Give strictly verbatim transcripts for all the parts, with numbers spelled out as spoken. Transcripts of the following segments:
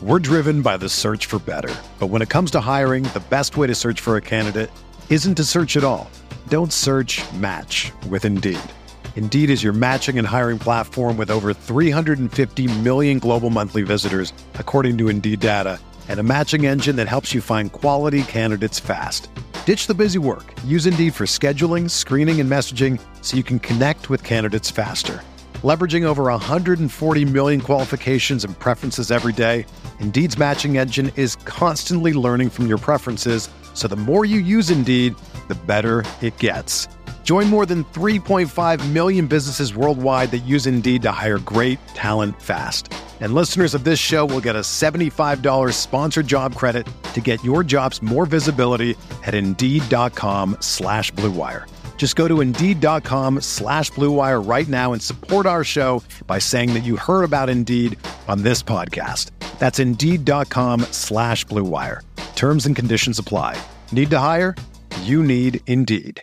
We're driven by the search for better. But when it comes to hiring, the best way to search for a candidate isn't to search at all. Don't search, match with Indeed. Indeed is your matching and hiring platform with over three hundred fifty million global monthly visitors, according to Indeed data, and a matching engine that helps you find quality candidates fast. Ditch the busy work. Use Indeed for scheduling, screening, and messaging so you can connect with candidates faster. Leveraging over one hundred forty million qualifications and preferences every day, Indeed's matching engine is constantly learning from your preferences, so the more you use Indeed, the better it gets. Join more than three point five million businesses worldwide that use Indeed to hire great talent fast. And listeners of this show will get a seventy-five dollars sponsored job credit to get your jobs more visibility at Indeed.com slash Blue Wire. Just go to Indeed.com slash Blue Wire right now and support our show by saying that you heard about Indeed on this podcast. That's Indeed.com slash Blue Wire. Terms and conditions apply. Need to hire? You need Indeed.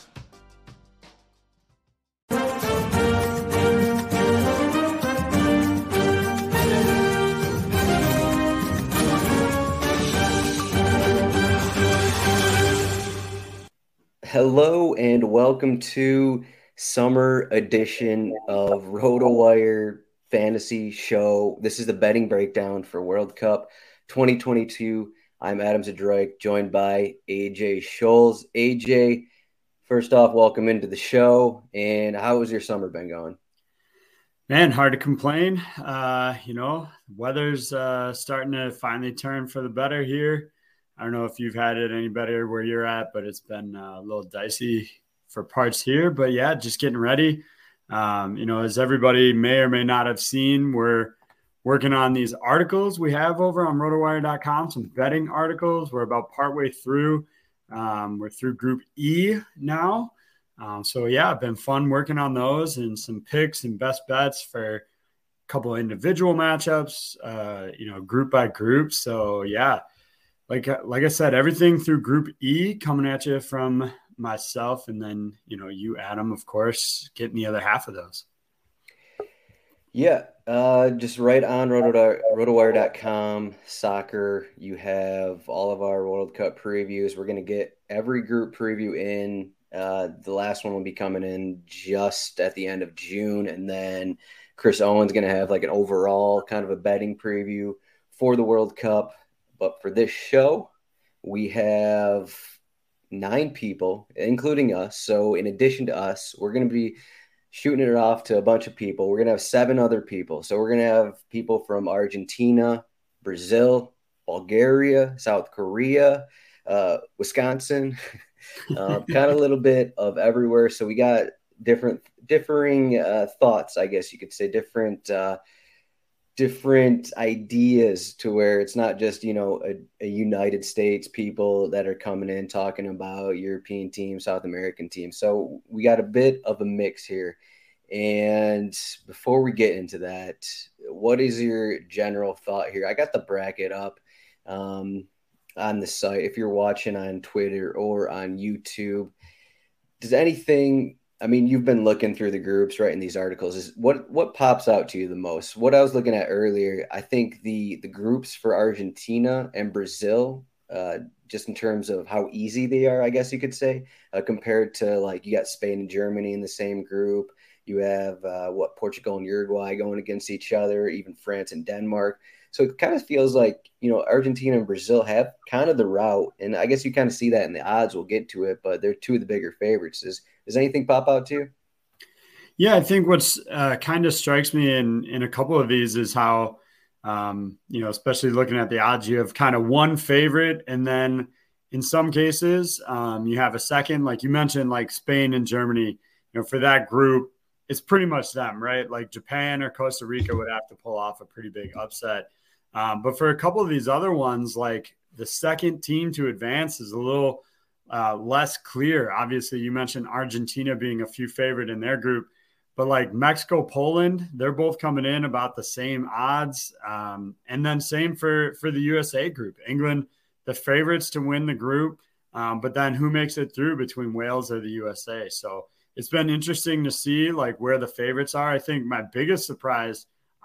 Hello and welcome to summer edition of RotoWire Fantasy Show. This is the betting breakdown for World Cup twenty twenty-two. I'm Adam Zadroik, joined by A J Scholes. A J, first off, welcome into the show. And how has your summer been going? Man, hard to complain. Uh, you know, weather's uh, starting to finally turn for the better here. I don't know if you've had it any better where you're at, but it's been uh, a little dicey for parts here. But yeah, just getting ready. Um, you know, as everybody may or may not have seen, we're working on these articles we have over on rotowire dot com, some betting articles. We're about partway through. Um, we're through Group E now. Um, so yeah, it's been fun working on those and some picks and best bets for a couple of individual matchups, uh, you know, group by group. So yeah. Like like I said, everything through Group E coming at you from myself, and then, you know, you, Adam, of course, getting the other half of those. Yeah, uh, just right on rotowire dot com, soccer, you have all of our World Cup previews. We're going to get every group preview in. Uh, the last one will be coming in just at the end of June, and then Chris Owen's going to have like an overall kind of a betting preview for the World Cup. But for this show, we have nine people, including us. So in addition to us, we're going to be shooting it off to a bunch of people. We're going to have seven other people. So we're going to have people from Argentina, Brazil, Bulgaria, South Korea, uh, Wisconsin, uh, kind of a little bit of everywhere. So we got different, differing uh, thoughts, I guess you could say, different uh different ideas to where it's not just, you know, a, a United States people that are coming in talking about European teams, South American teams. So we got a bit of a mix here. And before we get into that, what is your general thought here? I got the bracket up um, on the site. If you're watching on Twitter or on YouTube, does anything – I mean, you've been looking through the groups, right, in these articles. Is what what pops out to you the most? What I was looking at earlier, I think the the groups for Argentina and Brazil, uh, just in terms of how easy they are, I guess you could say, uh, compared to, like, you got Spain and Germany in the same group. You have, uh, what, Portugal and Uruguay going against each other, even France and Denmark. So it kind of feels like, you know, Argentina and Brazil have kind of the route. And I guess you kind of see that in the odds. We'll get to it, but they're two of the bigger favorites. Is Does anything pop out to you? Yeah, I think what's uh, kind of strikes me in, in a couple of these is how, um, you know, especially looking at the odds, you have kind of one favorite. And then in some cases, um, you have a second, like you mentioned, like Spain and Germany, you know, for that group, it's pretty much them, right? Like Japan or Costa Rica would have to pull off a pretty big upset. Um, but for a couple of these other ones, like the second team to advance is a little uh, less clear. Obviously, you mentioned Argentina being a few favorite in their group, but like Mexico, Poland, they're both coming in about the same odds. Um, and then same for, for the U S A group. England, the favorites to win the group, um, but then who makes it through between Wales or the U S A? So it's been interesting to see like where the favorites are. I think my biggest surprise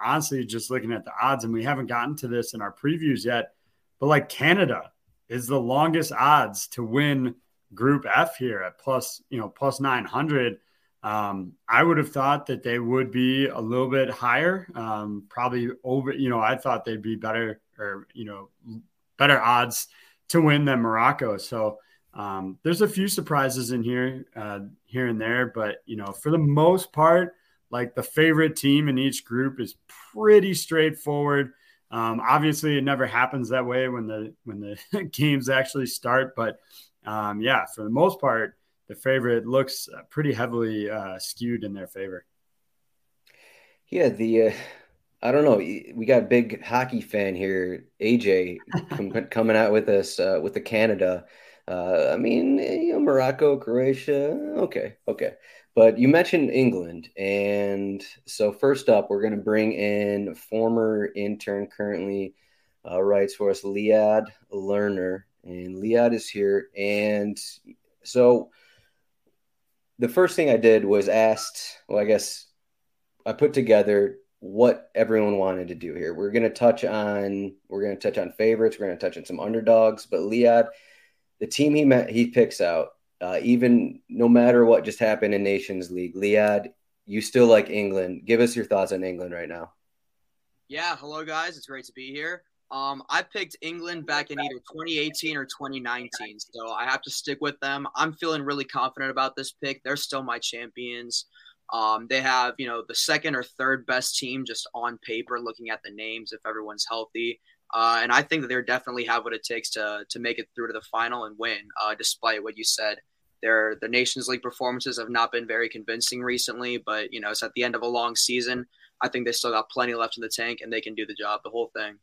honestly, just looking at the odds, and we haven't gotten to this in our previews yet, but like Canada is the longest odds to win Group F here at plus, you know, plus nine hundred. Um, I would have thought that they would be a little bit higher, um, probably over, you know, I thought they'd be better or, you know, better odds to win than Morocco. So um, there's a few surprises in here, uh, here and there, but, you know, for the most part, like the favorite team in each group is pretty straightforward. Um, obviously it never happens that way when the, when the games actually start, but um, yeah, for the most part, the favorite looks pretty heavily uh, skewed in their favor. Yeah, the uh, I don't know. We got a big hockey fan here, A J, com- coming out with us uh, with the Canada. Uh, I mean, you know, Morocco, Croatia, okay, okay. But you mentioned England, and so first up, we're going to bring in former intern, currently uh, writes for us, Liad Lerner, and Liad is here, and so. The first thing I did was asked, well, I guess I put together what everyone wanted to do here. We're going to touch on, we're going to touch on favorites. We're going to touch on some underdogs, but Liad, the team he met, he picks out, uh, even no matter what just happened in Nations League, Liad, you still like England. Give us your thoughts on England right now. Yeah. Hello guys. It's great to be here. Um, I picked England back in either twenty eighteen or twenty nineteen, so I have to stick with them. I'm feeling really confident about this pick. They're still my champions. Um, they have, you know, the second or third best team just on paper, looking at the names if everyone's healthy. Uh, and I think that they definitely have what it takes to to make it through to the final and win, uh, despite what you said. Their, their Nations League performances have not been very convincing recently, but, you know, it's at the end of a long season. I think they still got plenty left in the tank, and they can do the job, the whole thing.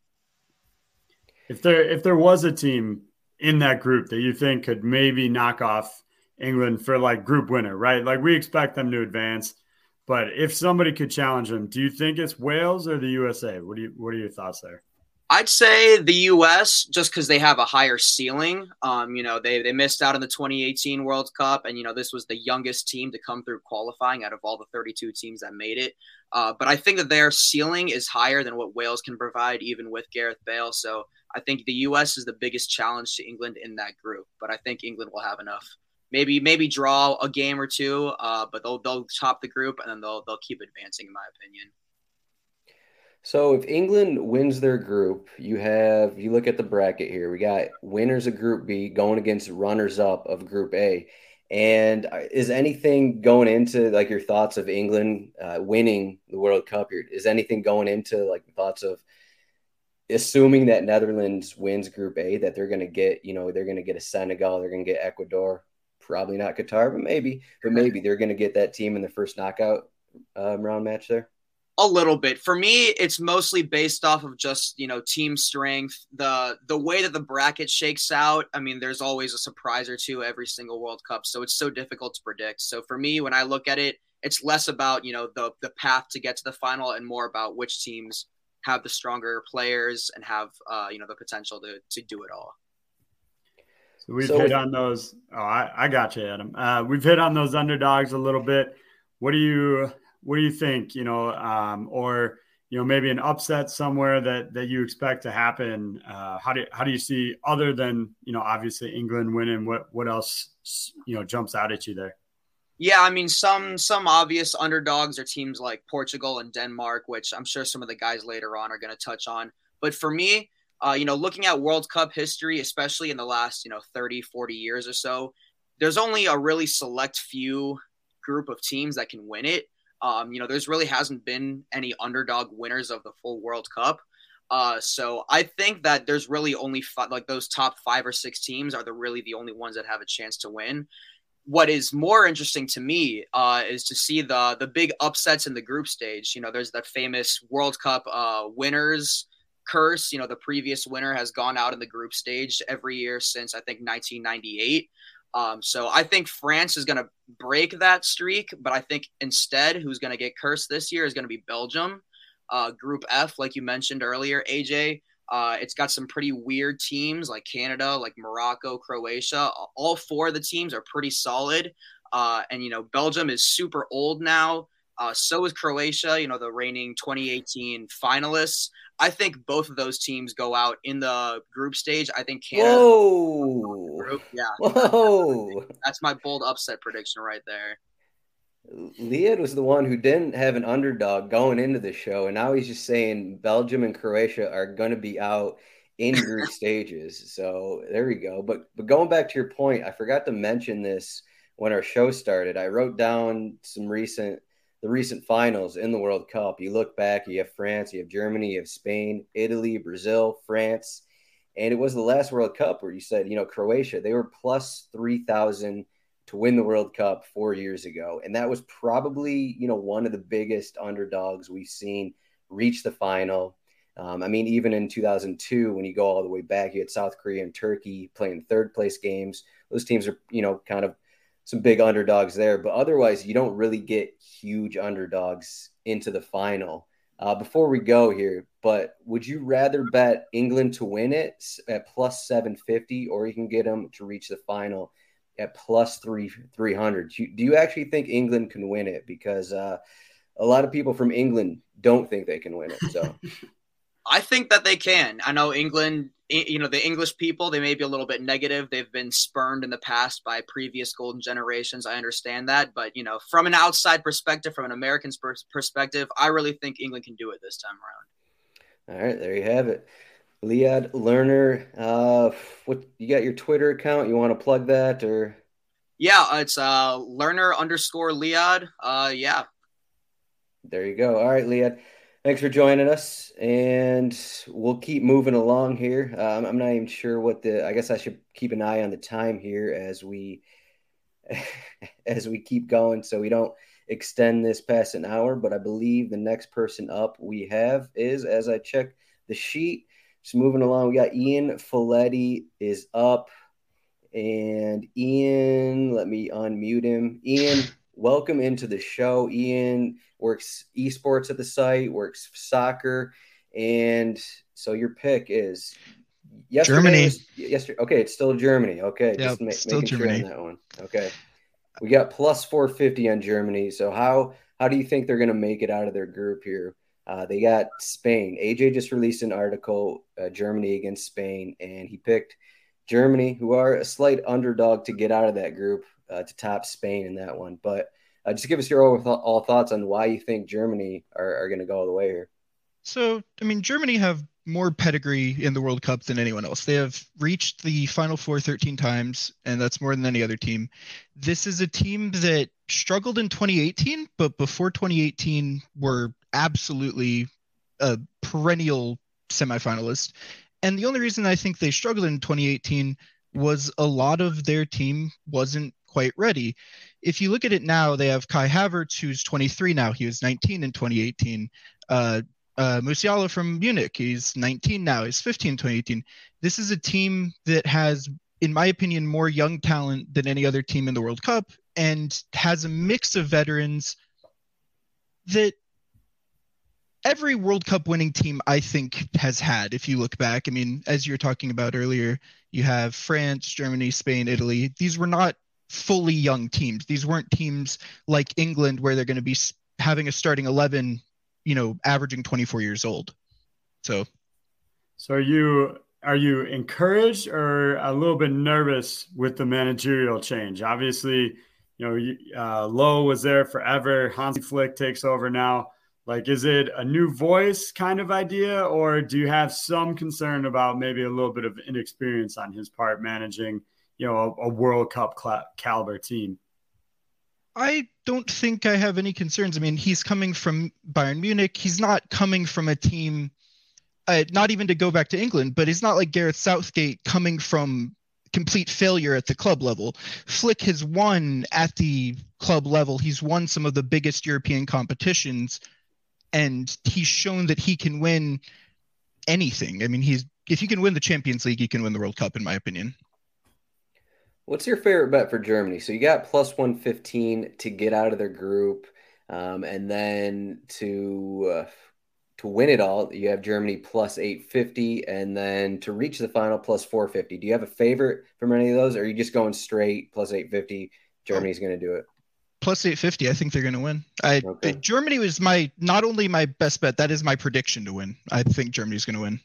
If there if there was a team in that group that you think could maybe knock off England for like group winner, right? Like we expect them to advance, but if somebody could challenge them, do you think it's Wales or the U S A? What do you what are your thoughts there? I'd say the U S just because they have a higher ceiling. Um, you know, they they missed out in the twenty eighteen World Cup, and you know this was the youngest team to come through qualifying out of all the thirty-two teams that made it. Uh, but I think that their ceiling is higher than what Wales can provide, even with Gareth Bale. So I think the U S is the biggest challenge to England in that group, but I think England will have enough. Maybe maybe draw a game or two, uh, but they'll they'll top the group and then they'll they'll keep advancing, in my opinion. So if England wins their group, you have you look at the bracket here. We got winners of Group B going against runners up of Group A. And is anything going into like your thoughts of England uh, winning the World Cup here? Is anything going into like thoughts of assuming that Netherlands wins Group A, that they're going to get, you know, they're going to get a Senegal, they're going to get Ecuador, probably not Qatar, but maybe, but maybe they're going to get that team in the first knockout um, round match there? A little bit. For me, it's mostly based off of just, you know, team strength, the the way that the bracket shakes out. I mean, there's always a surprise or two every single World Cup, so it's so difficult to predict. So for me, when I look at it, it's less about, you know, the the path to get to the final and more about which teams have the stronger players and have, uh, you know, the potential to to do it all. So we've so, hit on those. Oh, I, I got you, Adam. Uh, we've hit on those underdogs a little bit. What do you what do you think? You know, um, or you know, maybe an upset somewhere that that you expect to happen. Uh, how do how do you see, other than, you know, obviously England winning? What what else, you know, jumps out at you there? Yeah, I mean, some some obvious underdogs are teams like Portugal and Denmark, which I'm sure some of the guys later on are going to touch on. But for me, uh, you know, looking at World Cup history, especially in the last, you know, thirty, forty years or so, there's only a really select few group of teams that can win it. Um, you know, there's really hasn't been any underdog winners of the full World Cup. Uh, so I think that there's really only five, like those top five or six teams are the really the only ones that have a chance to win. What is more interesting to me uh, is to see the the big upsets in the group stage. You know, there's that famous World Cup uh, winners curse. You know, the previous winner has gone out in the group stage every year since, I think, nineteen ninety-eight. Um, so I think France is going to break that streak, but I think instead who's going to get cursed this year is going to be Belgium. Uh, Group F, like you mentioned earlier, A J, uh, it's got some pretty weird teams like Canada, like Morocco, Croatia. All four of the teams are pretty solid. Uh, and, you know, Belgium is super old now. Uh, so is Croatia, you know, the reigning twenty eighteen finalists. I think both of those teams go out in the group stage. I think Canada. Whoa. Group. Yeah. Whoa. That's my bold upset prediction right there. Liad was the one who didn't have an underdog going into the show, and now he's just saying Belgium and Croatia are going to be out in group stages. So there we go. But but going back to your point, I forgot to mention this when our show started. I wrote down some recent the recent finals in the World Cup. You look back, you have France, you have Germany, you have Spain, Italy, Brazil, France. And it was the last World Cup where you said, you know, Croatia, they were plus three thousand to win the World Cup four years ago. And that was probably, you know, one of the biggest underdogs we've seen reach the final. Um, I mean, even in two thousand two, when you go all the way back, you had South Korea and Turkey playing third place games. Those teams are, you know, kind of some big underdogs there, but otherwise you don't really get huge underdogs into the final. Uh, before we go here, but would you rather bet England to win it at plus seven fifty, or you can get them to reach the final at plus three, 300? Do you, do you actually think England can win it? Because uh, a lot of people from England don't think they can win it. So I think that they can. I know England, you know, the English people, they may be a little bit negative. They've been spurned in the past by previous golden generations. I understand that. But, you know, from an outside perspective, from an American perspective, I really think England can do it this time around. All right, there you have it. Liad Lerner, uh, what you got your Twitter account? You want to plug that or? Yeah, it's uh, Lerner underscore Liad. Uh, yeah. There you go. All right, Liad. Thanks for joining us, and we'll keep moving along here. Um, I'm not even sure what the – I guess I should keep an eye on the time here as we as we keep going so we don't extend this past an hour. But I believe the next person up we have is, as I check the sheet, just moving along, we got Ian Folletti is up. And Ian, let me unmute him. Ian, welcome into the show. Ian works esports at the site, works soccer, and so your pick is Germany. Was, yesterday, okay, it's still Germany. Okay, yeah, just ma- still making Germany. sure on that one. Okay, we got plus four fifty on Germany. So how how do you think they're going to make it out of their group here? Uh, they got Spain. A J just released an article, uh, Germany against Spain, and he picked Germany, who are a slight underdog to get out of that group, uh, to top Spain in that one. But Uh, just give us your overall thoughts on why you think Germany are, are going to go all the way here. So, I mean, Germany have more pedigree in the World Cup than anyone else. They have reached the Final Four thirteen times, and that's more than any other team. This is a team that struggled in twenty eighteen, but before twenty eighteen were absolutely a perennial semifinalist. And the only reason I think they struggled in twenty eighteen was a lot of their team wasn't quite ready. If you look at it now, they have Kai Havertz, who's twenty-three now. He was nineteen in twenty eighteen. Uh, uh, Musiala from Munich, he's nineteen now. He's fifteen in twenty eighteen. This is a team that has, in my opinion, more young talent than any other team in the World Cup, and has a mix of veterans that every World Cup winning team, I think, has had. If you look back, I mean, as you were talking about earlier, you have France, Germany, Spain, Italy. These were not fully young teams. These weren't teams like England where they're going to be having a starting eleven, you know, averaging twenty-four years old. So, so are you are you encouraged or a little bit nervous with the managerial change? Obviously, you know, uh, Lowe was there forever. Hansi Flick takes over now. Like, is it a new voice kind of idea, or do you have some concern about maybe a little bit of inexperience on his part managing, you know, a, a World Cup cl- caliber team? I don't think I have any concerns. I mean, he's coming from Bayern Munich. He's not coming from a team, uh, not even to go back to England, but it's not like Gareth Southgate coming from complete failure at the club level. Flick has won at the club level. He's won some of the biggest European competitions, and he's shown that he can win anything. I mean, he's if he can win the Champions League, he can win the World Cup, in my opinion. What's your favorite bet for Germany? So you got plus one fifteen to get out of their group, um, and then to uh, to win it all, you have Germany plus eight fifty, and then to reach the final plus four fifty. Do you have a favorite from any of those, or are you just going straight plus eight fifty? Germany's going to do it. plus eight fifty. I think they're going to win. I Okay. Germany was my not only my best bet, that is my prediction to win. I think Germany's going to win.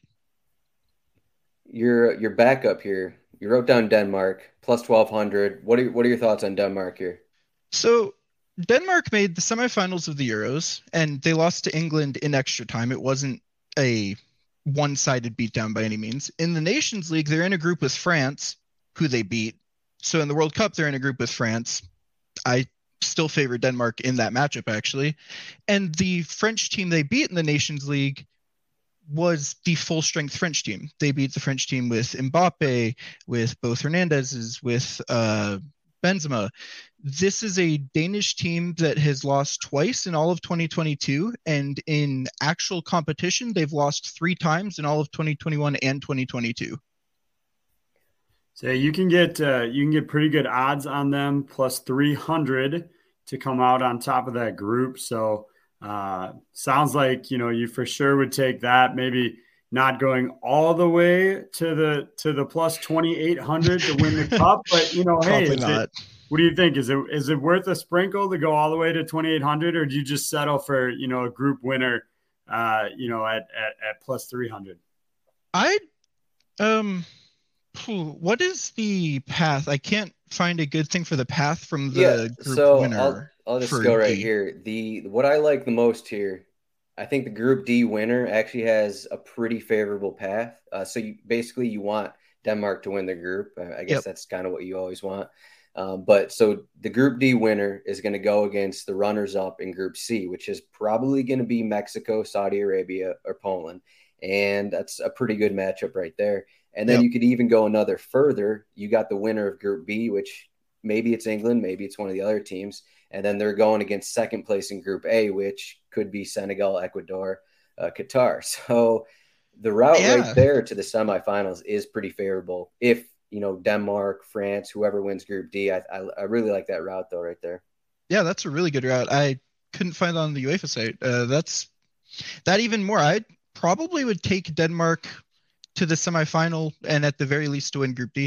Your your backup here. You wrote down Denmark plus twelve hundred. What are what are your thoughts on Denmark here? So Denmark made the semifinals of the Euros, and they lost to England in extra time. It wasn't a one-sided beatdown by any means. In the Nations League, they're in a group with France, who they beat. So in the World Cup, they're in a group with France. I still favor Denmark in that matchup, actually. And the French team they beat in the Nations League was the full-strength French team. They beat the French team with Mbappe, with both Hernandez's, with uh, Benzema. This is a Danish team that has lost twice in all of twenty twenty-two, and in actual competition, they've lost three times in all of twenty twenty-one and twenty twenty-two. So you can get uh, you can get pretty good odds on them, plus three hundred to come out on top of that group. So uh, sounds like, you know, you for sure would take that. Maybe not going all the way to the to the plus twenty-eight hundred to win the cup, but you know, hey, Probably not. It, what do you think? Is it is it worth a sprinkle to go all the way to twenty-eight hundred, or do you just settle for, you know, a group winner, uh, you know, at at, at plus three hundred? I um. What is the path? I can't find a good thing for the path from the Yeah, group so winner. I'll I'll just for go right D. here. The what I like the most here, I think the Group D winner actually has a pretty favorable path. Uh, so you basically you want Denmark to win the group. Uh, I guess Yep. that's kind of what you always want. Um, but so the Group D winner is going to go against the runners-up in Group C, which is probably going to be Mexico, Saudi Arabia, or Poland, and that's a pretty good matchup right there. And then Yep. you could even go another further. You got the winner of Group B, which maybe it's England, maybe it's one of the other teams. And then they're going against second place in Group A, which could be Senegal, Ecuador, uh, Qatar. So the route Yeah. right there to the semifinals is pretty favorable. If, you know, Denmark, France, whoever wins Group D, I, I, I really like that route, though, right there. Yeah, that's a really good route. I couldn't find it on the UEFA site. Uh, that's that even more. I probably would take Denmark to the semifinal and at the very least to win Group D.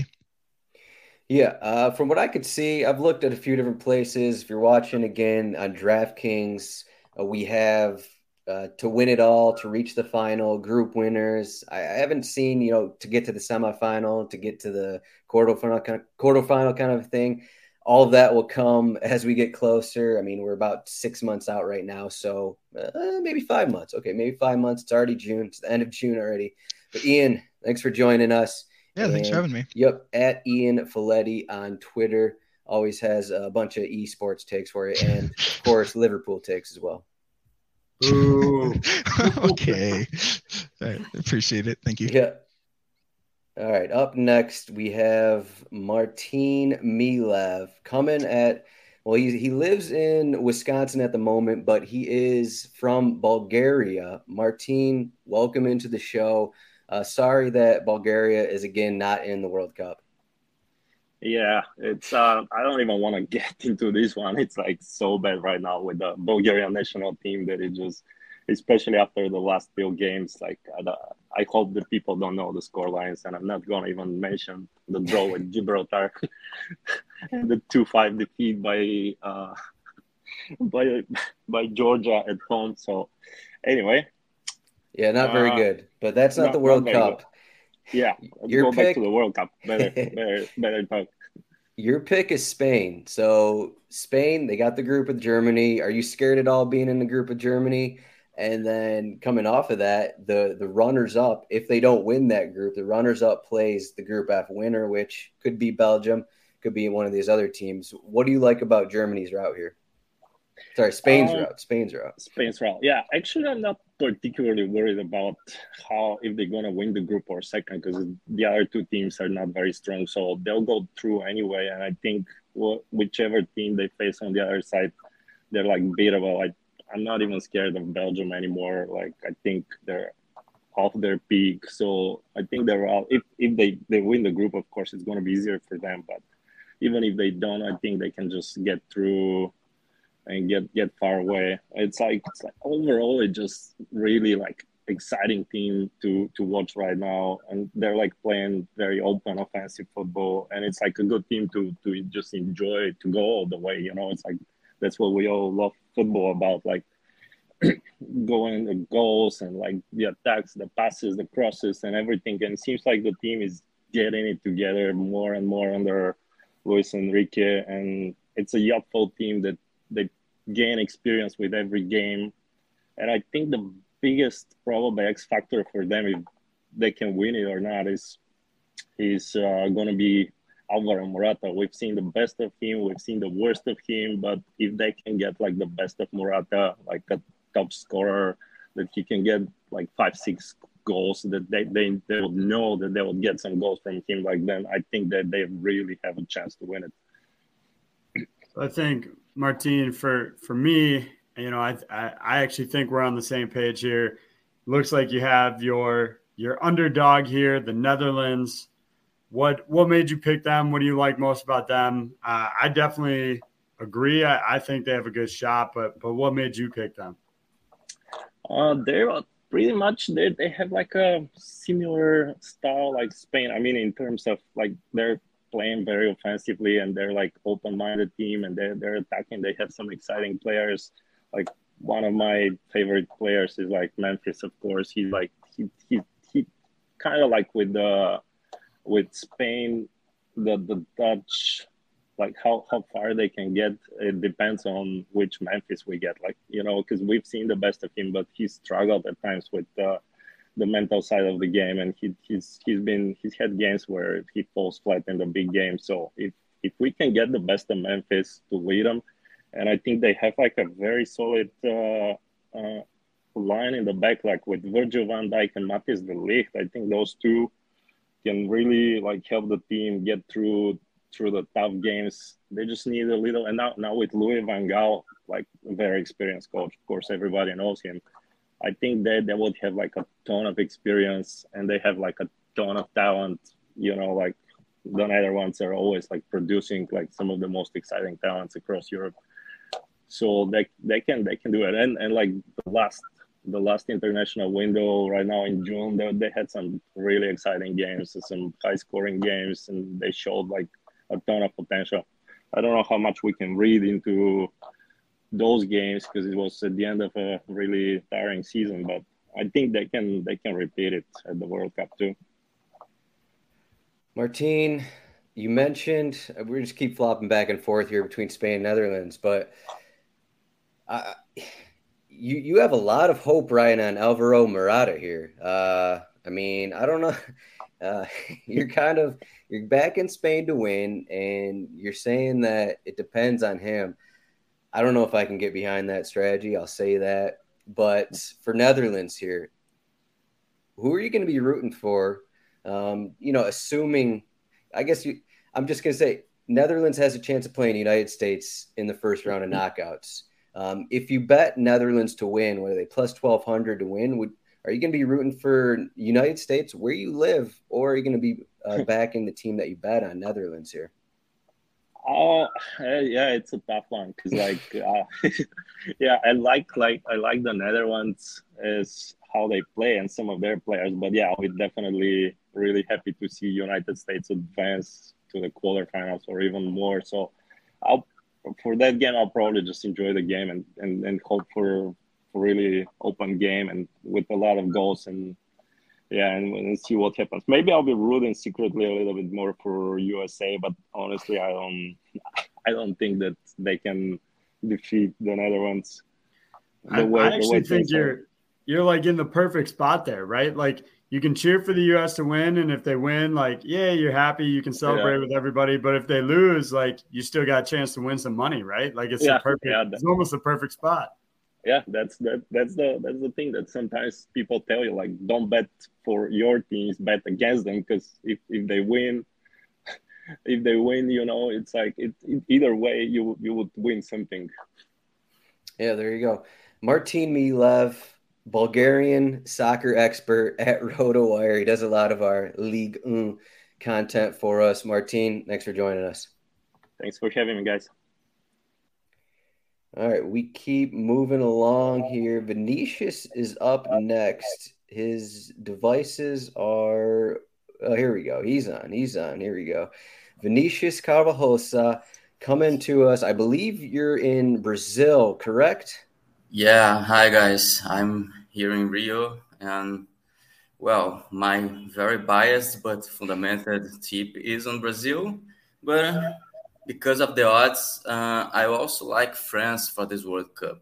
Yeah, uh, from what I could see, I've looked at a few different places. If you're watching again on DraftKings, uh, we have uh, to win it all, to reach the final, group winners. I, I haven't seen, you know, to get to the semifinal, to get to the quarterfinal kind of, quarterfinal kind of thing. All of that will come as we get closer. I mean, we're about six months out right now, so uh, maybe five months. Okay, maybe five months. It's already June. It's the end of June already. But Ian, thanks for joining us. Yeah, and, thanks for having me. Yep, at Ian Folletti on Twitter. Always has a bunch of esports takes for you, and of course Liverpool takes as well. Ooh. Okay. All right. Appreciate it. Thank you. Yeah. All right. Up next, we have Martin Milev coming at. Well, he he lives in Wisconsin at the moment, but he is from Bulgaria. Martin, welcome into the show. Uh, sorry that Bulgaria is again not in the World Cup. Yeah, it's. Uh, I don't even want to get into this one. It's like so bad right now with the Bulgarian national team that it just, especially after the last few games. Like I, I hope that people don't know the score lines, and I'm not gonna even mention the draw with Gibraltar and the two five defeat by uh, by by Georgia at home. So anyway. Yeah, not very uh, good, but that's not, not the World not Cup. Good. Yeah, let's Your go pick, back to the World Cup. Better, better, better talk. Your pick is Spain. So Spain, they got the group with Germany. Are you scared at all being in the group with Germany? And then coming off of that, the the runners up, if they don't win that group, the runners up plays the Group F winner, which could be Belgium, could be one of these other teams. What do you like about Germany's route here? Sorry, Spain's Um, route. Spain's route. Spain's route. Yeah, actually, I'm not particularly worried about how if they're gonna win the group or second, because the other two teams are not very strong, so they'll go through anyway. And I think wh- whichever team they face on the other side, they're like beatable. I, I'm not even scared of Belgium anymore. Like I think they're off their peak, so I think they're out. If if they they win the group, of course, it's gonna be easier for them. But even if they don't, I think they can just get through and get get far away. It's like, it's like overall, it's just really like exciting team to to watch right now, and they're like playing very open offensive football, and it's like a good team to to just enjoy, to go all the way. You know, it's like that's what we all love football about, like going the goals and like the attacks, the passes, the crosses, and everything. And it seems like the team is getting it together more and more under Luis Enrique, and it's a youthful team that they gain experience with every game. And I think the biggest probably X factor for them, if they can win it or not, is is uh, going to be Alvaro Morata. We've seen the best of him, we've seen the worst of him, but if they can get like the best of Morata, like a top scorer, that he can get like five, six goals, that they, they, they will know that they will get some goals from him, like then I think that they really have a chance to win it. I think, Martin, for, for me, you know, I, I I actually think we're on the same page here. Looks like you have your your underdog here, the Netherlands. What what made you pick them? What do you like most about them? Uh, I definitely agree. I, I think they have a good shot, but but what made you pick them? Uh, they're pretty much they they have like a similar style like Spain. I mean, in terms of like they're playing very offensively and they're like open-minded team and they're they're attacking. They have some exciting players. Like one of my favorite players is like Memphis, of course. He's like he he he kind of like with the with Spain, the the Dutch, like how, how far they can get, it depends on which Memphis we get. Like, you know, because we've seen the best of him, but he's struggled at times with uh, the mental side of the game, and he he's he's been he's had games where he falls flat in the big game. So if if we can get the best of Memphis to lead them. And I think they have like a very solid uh, uh, line in the back, like with Virgil van Dijk and Matthijs de Ligt. I think those two can really like help the team get through through the tough games. They just need a little. And now, now with Louis van Gaal, like a very experienced coach, of course, everybody knows him. I think they, they would have like a ton of experience and they have like a ton of talent. You know, like the Netherlands are always like producing like some of the most exciting talents across Europe. So they they can they can do it, and and like the last the last international window right now in June, they they had some really exciting games, some high scoring games, and they showed like a ton of potential. I don't know how much we can read into those games because it was at the end of a really tiring season, but I think they can they can repeat it at the World Cup too. Martin, you mentioned we just keep flopping back and forth here between Spain and Netherlands, but. Uh, you you have a lot of hope, Ryan, on Alvaro Morata here. Uh, I mean, I don't know. Uh, you're kind of you're back in Spain to win, and you're saying that it depends on him. I don't know if I can get behind that strategy. I'll say that. But for Netherlands here, who are you going to be rooting for? Um, you know, assuming, I guess you. I'm just going to say Netherlands has a chance of playing the United States in the first round of knockouts. Um, if you bet Netherlands to win, what are they, plus twelve hundred to win? Would Are you going to be rooting for United States where you live, or are you going to be uh, backing the team that you bet on, Netherlands here? Oh, uh, yeah, it's a tough one because, like, uh, yeah, I like like I like the Netherlands as how they play and some of their players, but yeah, we're definitely really happy to see United States advance to the quarterfinals or even more. So, I'll. For that game, I'll probably just enjoy the game and, and, and hope for a really open game and with a lot of goals and yeah, and, and see what happens. Maybe I'll be rooting secretly a little bit more for U S A, but honestly, I don't I don't think that they can defeat the Netherlands. The I, way, I actually think you're you're like in the perfect spot there, right? Like you can cheer for the U S to win, and if they win, like, yeah, you're happy, you can celebrate yeah. with everybody. But if they lose, like, you still got a chance to win some money, right? Like it's yeah, the perfect, yeah, it's almost the perfect spot. Yeah, that's that. That's the that's the thing that sometimes people tell you, like, don't bet for your teams, bet against them, because if, if they win, if they win, you know, it's like it, it either way you you would win something. Yeah, there you go, Martin Milev, Bulgarian soccer expert at RotoWire. He does a lot of our Ligue one content for us. Martin, thanks for joining us. Thanks for having me, guys. All right, we keep moving along here. Vinicius is up next. His devices are oh, here we go. He's on. He's on. Here we go. Vinicius Carvalhosa, coming to us. I believe you're in Brazil, correct? Yeah, hi guys. I'm here in Rio, and well, my very biased but fundamental tip is on Brazil. But because of the odds, uh, I also like France for this World Cup.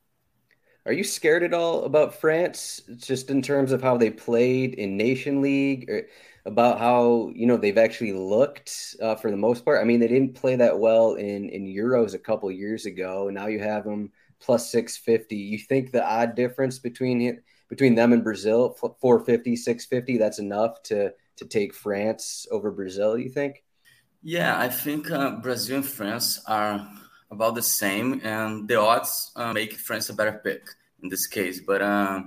Are you scared at all about France, just in terms of how they played in Nation League, or about how, you know, they've actually looked uh, for the most part? I mean, they didn't play that well in in Euros a couple years ago. Now you have them plus six fifty. You think the odd difference between it, between them and Brazil, four fifty, six fifty, that's enough to to take France over Brazil, you think? Yeah, I think uh, Brazil and France are about the same, and the odds uh, make France a better pick in this case. But um,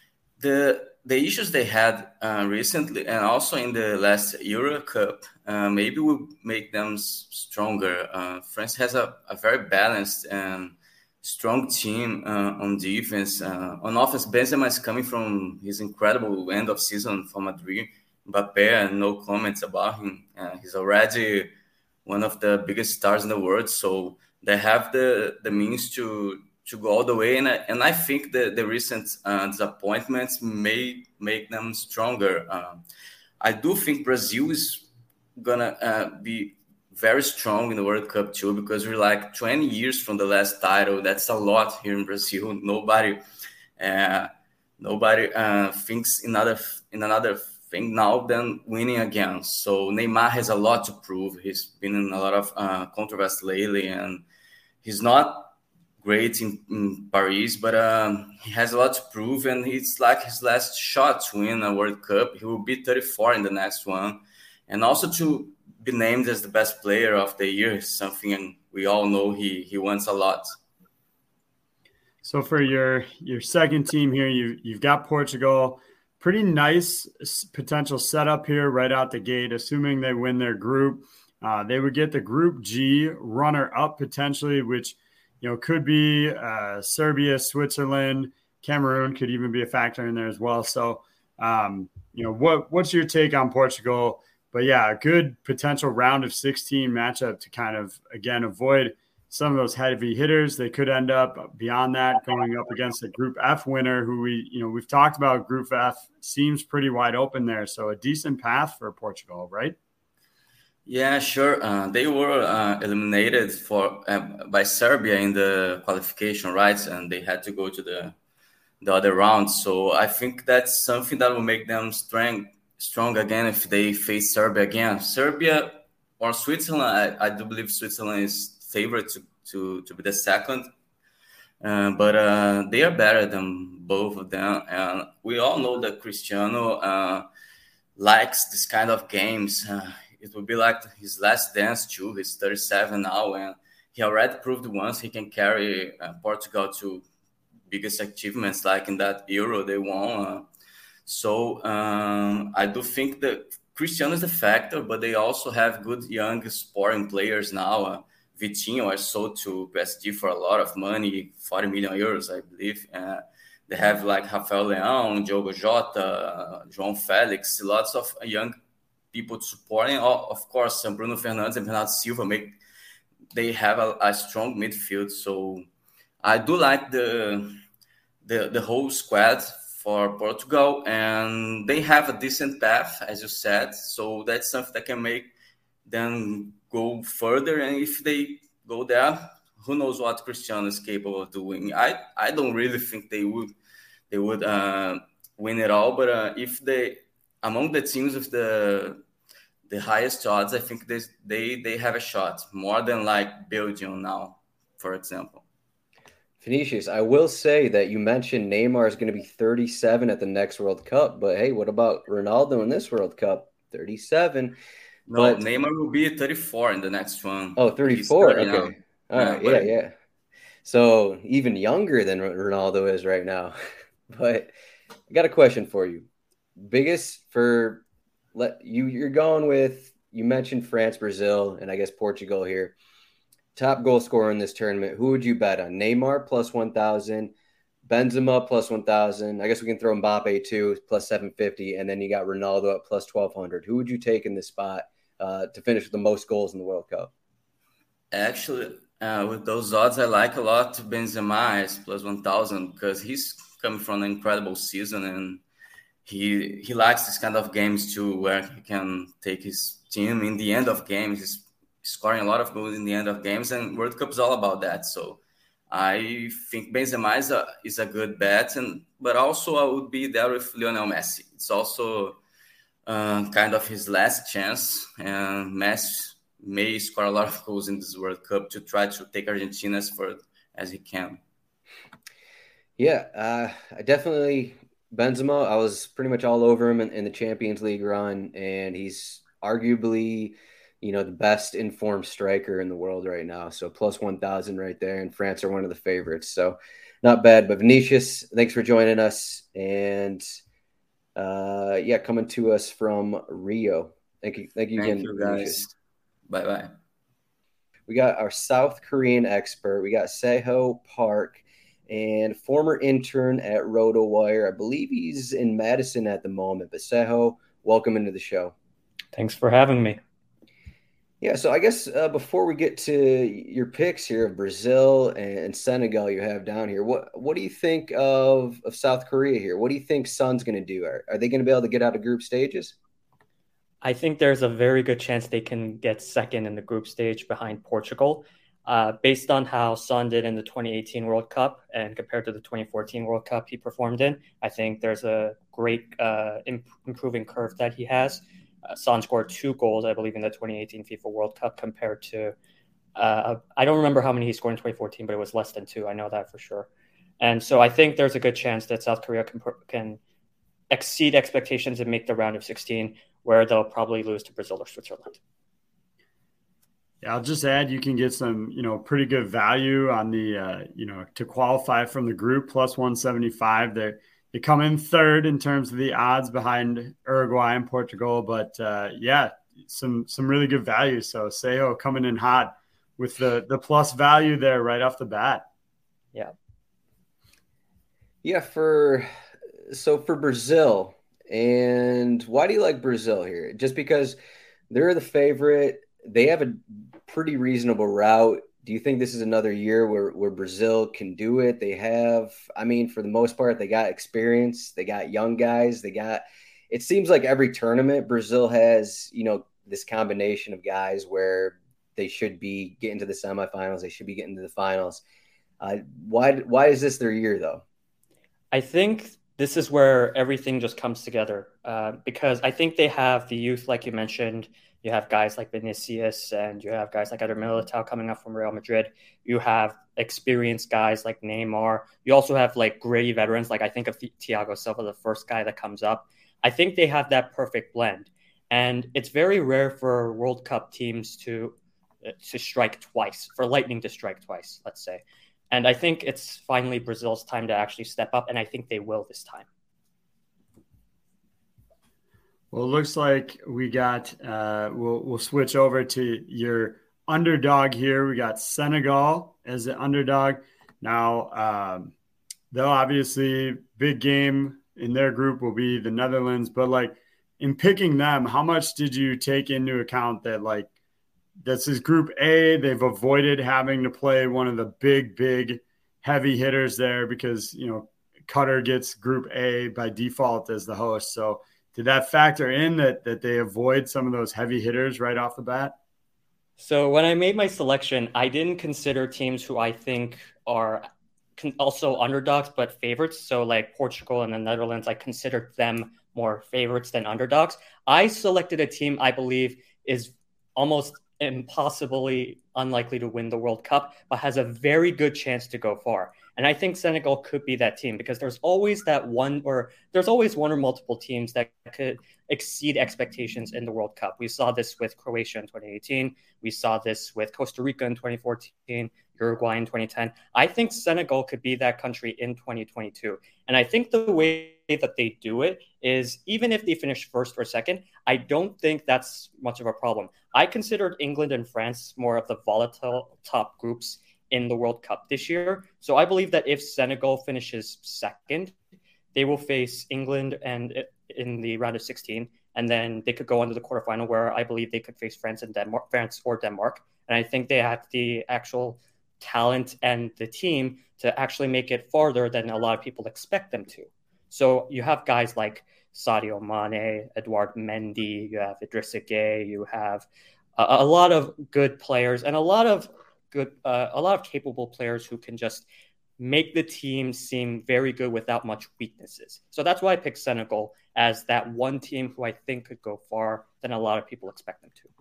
the the issues they had uh, recently, and also in the last Euro Cup, uh, maybe will make them s- stronger. Uh, France has a, a very balanced and strong team uh, on defense. Uh, on offense, Benzema is coming from his incredible end of season for Madrid. Mbappe, no comments about him. Uh, he's already one of the biggest stars in the world, so they have the, the means to to go all the way. And I, and I think the, the recent uh, disappointments may make them stronger. Um, I do think Brazil is going to uh, be very strong in the World Cup too, because we're like twenty years from the last title. That's a lot here in Brazil. Nobody uh, nobody uh, thinks in another, in another thing now than winning again. So Neymar has a lot to prove. He's been in a lot of uh, controversy lately, and he's not great in, in Paris, but um, he has a lot to prove, and it's like his last shot to win a World Cup. He will be thirty-four in the next one, and also to be named as the best player of the year is something we all know he he wants a lot. So for your your second team here, you you've got Portugal. Pretty nice potential setup here right out the gate, assuming they win their group. Uh, they would get the Group G runner-up potentially, which, you know, could be uh, Serbia, Switzerland, Cameroon could even be a factor in there as well. So, um, you know, what what's your take on Portugal? But yeah, a good potential round of sixteen matchup to kind of, again, avoid some of those heavy hitters. They could end up beyond that going up against a Group F winner who we, you know, we've talked about. Group F seems pretty wide open there. So a decent path for Portugal, right? Yeah, sure. Uh, they were uh, eliminated for uh, by Serbia in the qualification, right? And they had to go to the the other round. So I think that's something that will make them strong strong again if they face Serbia again. Serbia or Switzerland, I, I do believe Switzerland is favorite to, to, to be the second. Uh, but uh, they are better than both of them. And we all know that Cristiano uh, likes this kind of games. Uh, it will be like his last dance too. He's thirty-seven now, and he already proved once he can carry uh, Portugal to biggest achievements, like in that Euro they won. Uh, so um, I do think that Cristiano is a factor, but they also have good young sporting players now. Uh, Vitinho are sold to P S G for a lot of money, forty million euros, I believe. Uh, they have like Rafael Leão, Diogo Jota, João Felix, lots of young people supporting. Of course, Bruno Fernandes and Bernardo Silva make they have a, a strong midfield. So I do like the the the whole squad for Portugal, and they have a decent path, as you said. So that's something that can make them go further. And if they go there, who knows what Cristiano is capable of doing? I, I don't really think they would they would uh, win it all. But uh, if they among the teams with the the highest odds, I think they they they have a shot more than like Belgium now, for example. Vinicius, I will say that you mentioned Neymar is going to be thirty-seven at the next World Cup, but hey, what about Ronaldo in this World Cup? thirty-seven. No, but... Neymar will be thirty-four in the next one. Oh, thirty-four. Okay. Now. All right. Yeah, yeah, yeah. So even younger than Ronaldo is right now. But I got a question for you. Biggest for let you you're going with, you mentioned France, Brazil, and I guess Portugal here. Top goal scorer in this tournament. Who would you bet on? Neymar plus one thousand, Benzema plus one thousand. I guess we can throw Mbappe too, plus seven fifty, and then you got Ronaldo at plus twelve hundred. Who would you take in this spot uh, to finish with the most goals in the World Cup? Actually, uh, with those odds, I like a lot Benzema as plus one thousand because he's coming from an incredible season and he he likes this kind of games too, where he can take his team in the end of games. He's scoring a lot of goals in the end of games, and World Cup is all about that. So I think Benzema is a is a good bet, and but also I would be there with Lionel Messi. It's also uh, kind of his last chance, and Messi may score a lot of goals in this World Cup to try to take Argentina as far as he can. Yeah, uh, I definitely Benzema. I was pretty much all over him in, in the Champions League run, and he's arguably, you know, the best informed striker in the world right now. So plus one thousand right there, and France are one of the favorites. So not bad. But Vinicius, thanks for joining us, and uh, yeah, coming to us from Rio. Thank you, thank you Thank again, you, Vinicius. guys. Bye bye. We got our South Korean expert. We got Seho Park, and former intern at RotoWire. I believe he's in Madison at the moment. But Seho, welcome into the show. Thanks for having me. Yeah, so I guess uh, before we get to your picks here of Brazil and Senegal you have down here, what what do you think of, of South Korea here? What do you think Sun's going to do? Are, are they going to be able to get out of group stages? I think there's a very good chance they can get second in the group stage behind Portugal. Uh, based on how Son did in the twenty eighteen World Cup and compared to the twenty fourteen World Cup he performed in, I think there's a great uh, imp- improving curve that he has. Uh, Son scored two goals, I believe, in the twenty eighteen FIFA World Cup compared to, uh, I don't remember how many he scored in twenty fourteen, but it was less than two. I know that for sure. And so I think there's a good chance that South Korea can, can exceed expectations and make the round of sixteen, where they'll probably lose to Brazil or Switzerland. Yeah, I'll just add you can get some, you know, pretty good value on the, uh, you know, to qualify from the group plus one seventy-five. They they come in third in terms of the odds behind Uruguay and Portugal, but uh, yeah, some some really good value. So Seho coming in hot with the the plus value there right off the bat. Yeah. Yeah, for so for Brazil, and why do you like Brazil here? Just because they're the favorite. They have a pretty reasonable route. Do you think this is another year where, where Brazil can do it? They have, I mean, for the most part, they got experience. They got young guys. They got, it seems like every tournament, Brazil has, you know, this combination of guys where they should be getting to the semifinals. They should be getting to the finals. Uh, why, why is this their year, though? I think this is where everything just comes together uh, because I think they have the youth, like you mentioned. You have guys like Vinicius and you have guys like Eder Militao coming up from Real Madrid. You have experienced guys like Neymar. You also have like gritty veterans. Like I think of Thiago Silva, the first guy that comes up. I think they have that perfect blend. And it's very rare for World Cup teams to, to strike twice, for Lightning to strike twice, let's say. And I think it's finally Brazil's time to actually step up. And I think they will this time. Well, it looks like we got, uh, we'll, we'll switch over to your underdog here. We got Senegal as the underdog. Now, um, they'll obviously, big game in their group will be the Netherlands. But, like, in picking them, how much did you take into account that, like, this is Group A, they've avoided having to play one of the big, big heavy hitters there because, you know, Qatar gets Group A by default as the host. So, did that factor in that that they avoid some of those heavy hitters right off the bat? So when I made my selection, I didn't consider teams who I think are also underdogs but favorites. So like Portugal and the Netherlands, I considered them more favorites than underdogs. I selected a team I believe is almost impossibly unlikely to win the World Cup, but has a very good chance to go far. And I think Senegal could be that team because there's always that one or there's always one or multiple teams that could exceed expectations in the World Cup. We saw this with Croatia in twenty eighteen. We saw this with Costa Rica in twenty fourteen, Uruguay in twenty ten. I think Senegal could be that country in twenty twenty-two. And I think the way that they do it is even if they finish first or second, I don't think that's much of a problem. I considered England and France more of the volatile top groups in the World Cup this year. So I believe that if Senegal finishes second, they will face England and in the round of sixteen and then they could go into the quarterfinal where I believe they could face France and Denmark, France or Denmark. And I think they have the actual talent and the team to actually make it farther than a lot of people expect them to. So you have guys like Sadio Mane, Edouard Mendy, you have Idrissa Gueye, you have a, a lot of good players and a lot of good, uh, a lot of capable players who can just make the team seem very good without much weaknesses. So that's why I picked Senegal as that one team who I think could go far than a lot of people expect them to.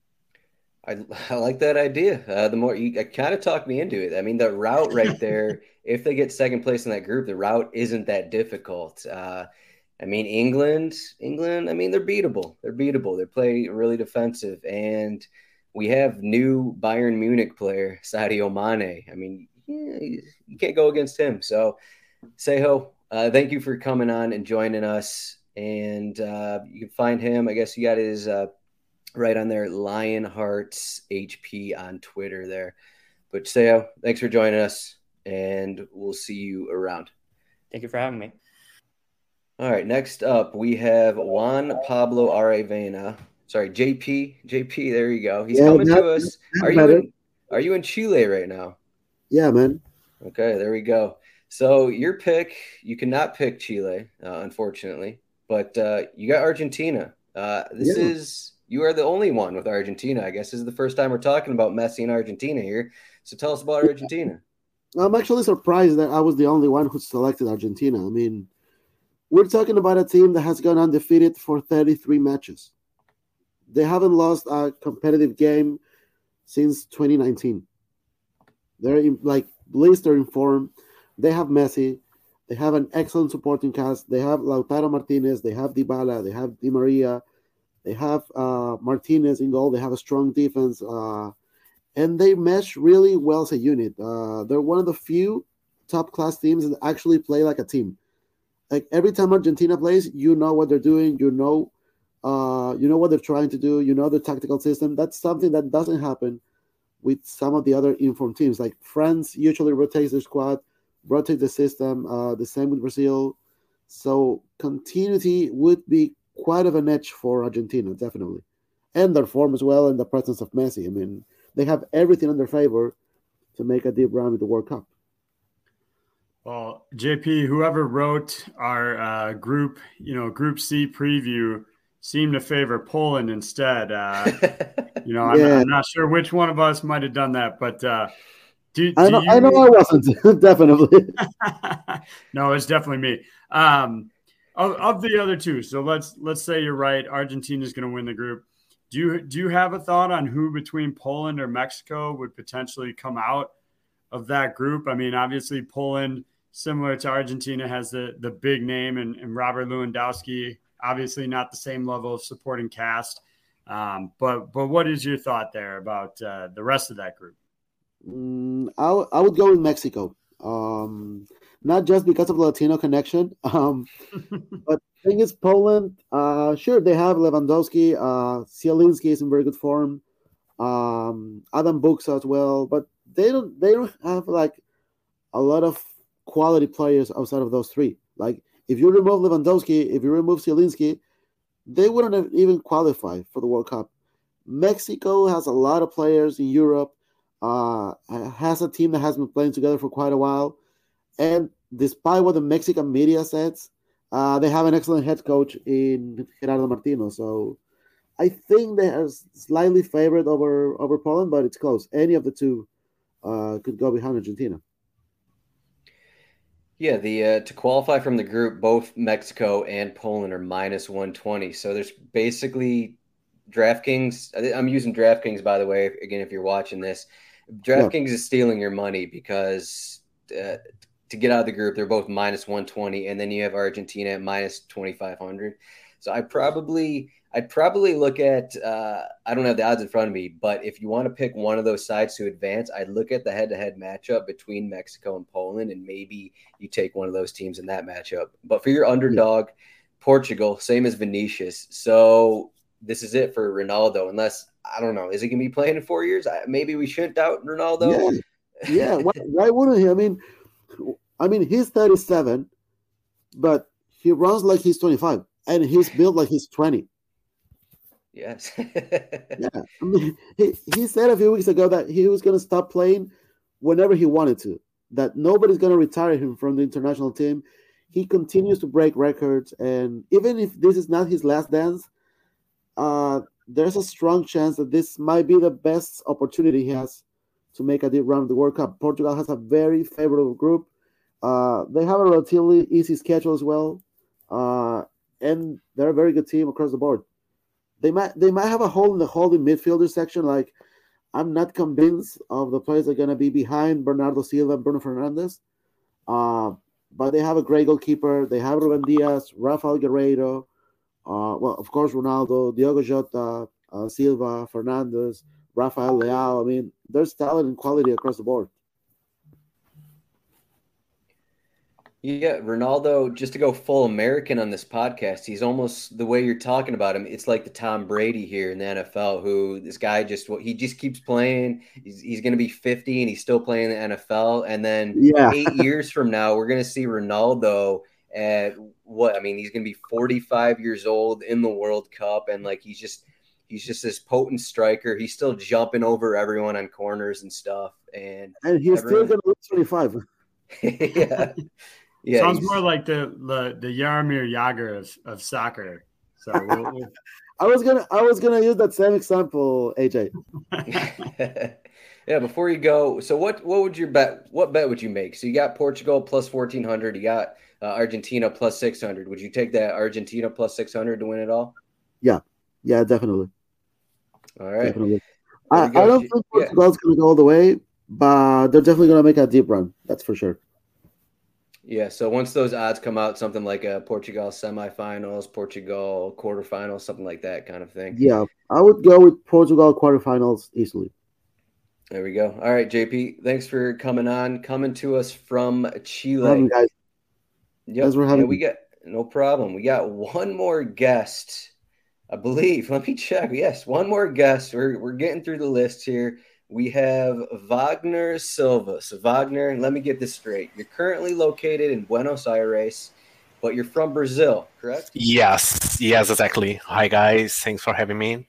I, I like that idea. Uh, the more you kind of talked me into it. I mean, the route right there, if they get second place in that group, the route isn't that difficult. Uh, I mean, England, England, I mean, they're beatable. They're beatable. They play really defensive. And we have new Bayern Munich player, Sadio Mane. I mean, yeah, you can't go against him. So, Seho, uh, thank you for coming on and joining us. And uh, you can find him. I guess you got his uh, right on there, Lionhearts H P on Twitter there. But Seho, thanks for joining us, and we'll see you around. Thank you for having me. All right, next up we have Juan Pablo Aravena. Sorry, J P. J P, there you go. He's yeah, coming that, to us. Are you in, are you in Chile right now? Yeah, man. Okay, there we go. So your pick, you cannot pick Chile, uh, unfortunately, but uh, you got Argentina. Uh, this yeah. is you are the only one with Argentina. I guess this is the first time we're talking about Messi and Argentina here. So tell us about Argentina. I'm actually surprised that I was the only one who selected Argentina. I mean, we're talking about a team that has gone undefeated for thirty-three matches. They haven't lost a competitive game since twenty nineteen. They're in, like blistering form. They have Messi. They have an excellent supporting cast. They have Lautaro Martinez. They have Dybala. They have Di Maria. They have uh, Martinez in goal. They have a strong defense. Uh, and they mesh really well as a unit. Uh, they're one of the few top-class teams that actually play like a team. Like every time Argentina plays, you know what they're doing. You know, uh, you know what they're trying to do. You know the tactical system. That's something that doesn't happen with some of the other informed teams. Like France usually rotates their squad, rotates the system. Uh, the same with Brazil. So continuity would be quite of an edge for Argentina, definitely. And their form as well, and the presence of Messi. I mean, they have everything in their favor to make a deep run at the World Cup. Well, J P, whoever wrote our uh, group, you know, Group C preview seemed to favor Poland instead. Uh, you know, I'm, yeah. I'm not sure which one of us might have done that, but uh, do, do I, know, you... I know I wasn't, definitely. No, it's definitely me. Um, of, of the other two, so let's let's say you're right. Argentina is going to win the group. Do you do you have a thought on who between Poland or Mexico would potentially come out of that group? I mean, obviously Poland, similar to Argentina, has the the big name and, and Robert Lewandowski. Obviously, not the same level of supporting cast. Um, but but what is your thought there about uh, the rest of that group? Mm, I, w- I would go with Mexico. Um, not just because of the Latino connection, um, but the thing is Poland, uh, sure, they have Lewandowski. Uh, Zielinski is in very good form. Um, Adam Buksa as well. But they don't they don't have like a lot of quality players outside of those three. Like, if you remove Lewandowski, if you remove Zielinski, they wouldn't have even qualified for the World Cup. Mexico has a lot of players in Europe, uh, has a team that has been playing together for quite a while. And despite what the Mexican media says, uh, they have an excellent head coach in Gerardo Martino. So I think they are slightly favored over, over Poland, but it's close. Any of the two uh, could go behind Argentina. Yeah, the uh, to qualify from the group, both Mexico and Poland are minus one twenty. So there's basically DraftKings. I'm using DraftKings, by the way, again, if you're watching this. DraftKings yeah. is stealing your money because uh, to get out of the group, they're both minus one twenty, and then you have Argentina at minus twenty-five hundred. So I probably I'd probably look at uh, I don't have the odds in front of me, but if you want to pick one of those sides to advance, I'd look at the head-to-head matchup between Mexico and Poland, and maybe you take one of those teams in that matchup. But for your underdog, Portugal, same as Vinicius. So this is it for Ronaldo, unless I don't know, is he going to be playing in four years? Maybe we shouldn't doubt Ronaldo. Yeah, yeah. Why, why wouldn't he? I mean, I mean, he's thirty-seven, but he runs like he's twenty-five, and he's built like he's twenty. Yes. Yeah, I mean, he, he said a few weeks ago that he was going to stop playing whenever he wanted to, that nobody's going to retire him from the international team. He continues to break records, and even if this is not his last dance, uh, there's a strong chance that this might be the best opportunity he has to make a deep run of the World Cup. Portugal has a very favorable group. Uh, they have a relatively easy schedule as well, uh, and they're a very good team across the board. They might they might have a hole in the holding midfielder section. Like, I'm not convinced of the players that are going to be behind Bernardo Silva and Bruno Fernandes. Uh, but they have a great goalkeeper. They have Ruben Diaz, Rafael Guerreiro, uh, well, of course, Ronaldo, Diogo Jota, uh, Silva, Fernandes, Rafael Leao. I mean, there's talent and quality across the board. Yeah, Ronaldo, just to go full American on this podcast, he's almost the way you're talking about him. It's like the Tom Brady here in the N F L, who this guy just he just keeps playing. He's, he's going to be fifty and he's still playing in the N F L. And then Yeah. eight years from now, we're going to see Ronaldo at what? I mean, he's going to be forty-five years old in the World Cup, and like he's just he's just this potent striker. He's still jumping over everyone on corners and stuff, and And he's everyone, still going to look twenty-five. yeah. Yeah, Sounds he's- more like the the, the Jaromir Jagr of, of soccer. So we'll, we'll... I was gonna I was gonna use that same example, A J. Yeah, before you go, so what what would your bet what bet would you make? So you got Portugal plus fourteen hundred, you got uh, Argentina plus six hundred. Would you take that Argentina plus six hundred to win it all? Yeah, yeah, definitely. All right. Definitely. There I, we go. I don't J- think yeah. Portugal's gonna go all the way, but they're definitely gonna make a deep run. That's for sure. Yeah, so once those odds come out, something like a Portugal semifinals, Portugal quarterfinals, something like that kind of thing. Yeah, I would go with Portugal quarterfinals easily. There we go. All right, J P, thanks for coming on, coming to us from Chile. Um, guys, Yep. Thanks for having yeah, we me. got no problem. We got one more guest, I believe. Let me check. Yes, one more guest. We're we're getting through the list here. We have Wagner Silva. So Wagner, let me get this straight. You're currently located in Buenos Aires, but you're from Brazil, correct? Yes, yes, exactly. Hi guys, thanks for having me.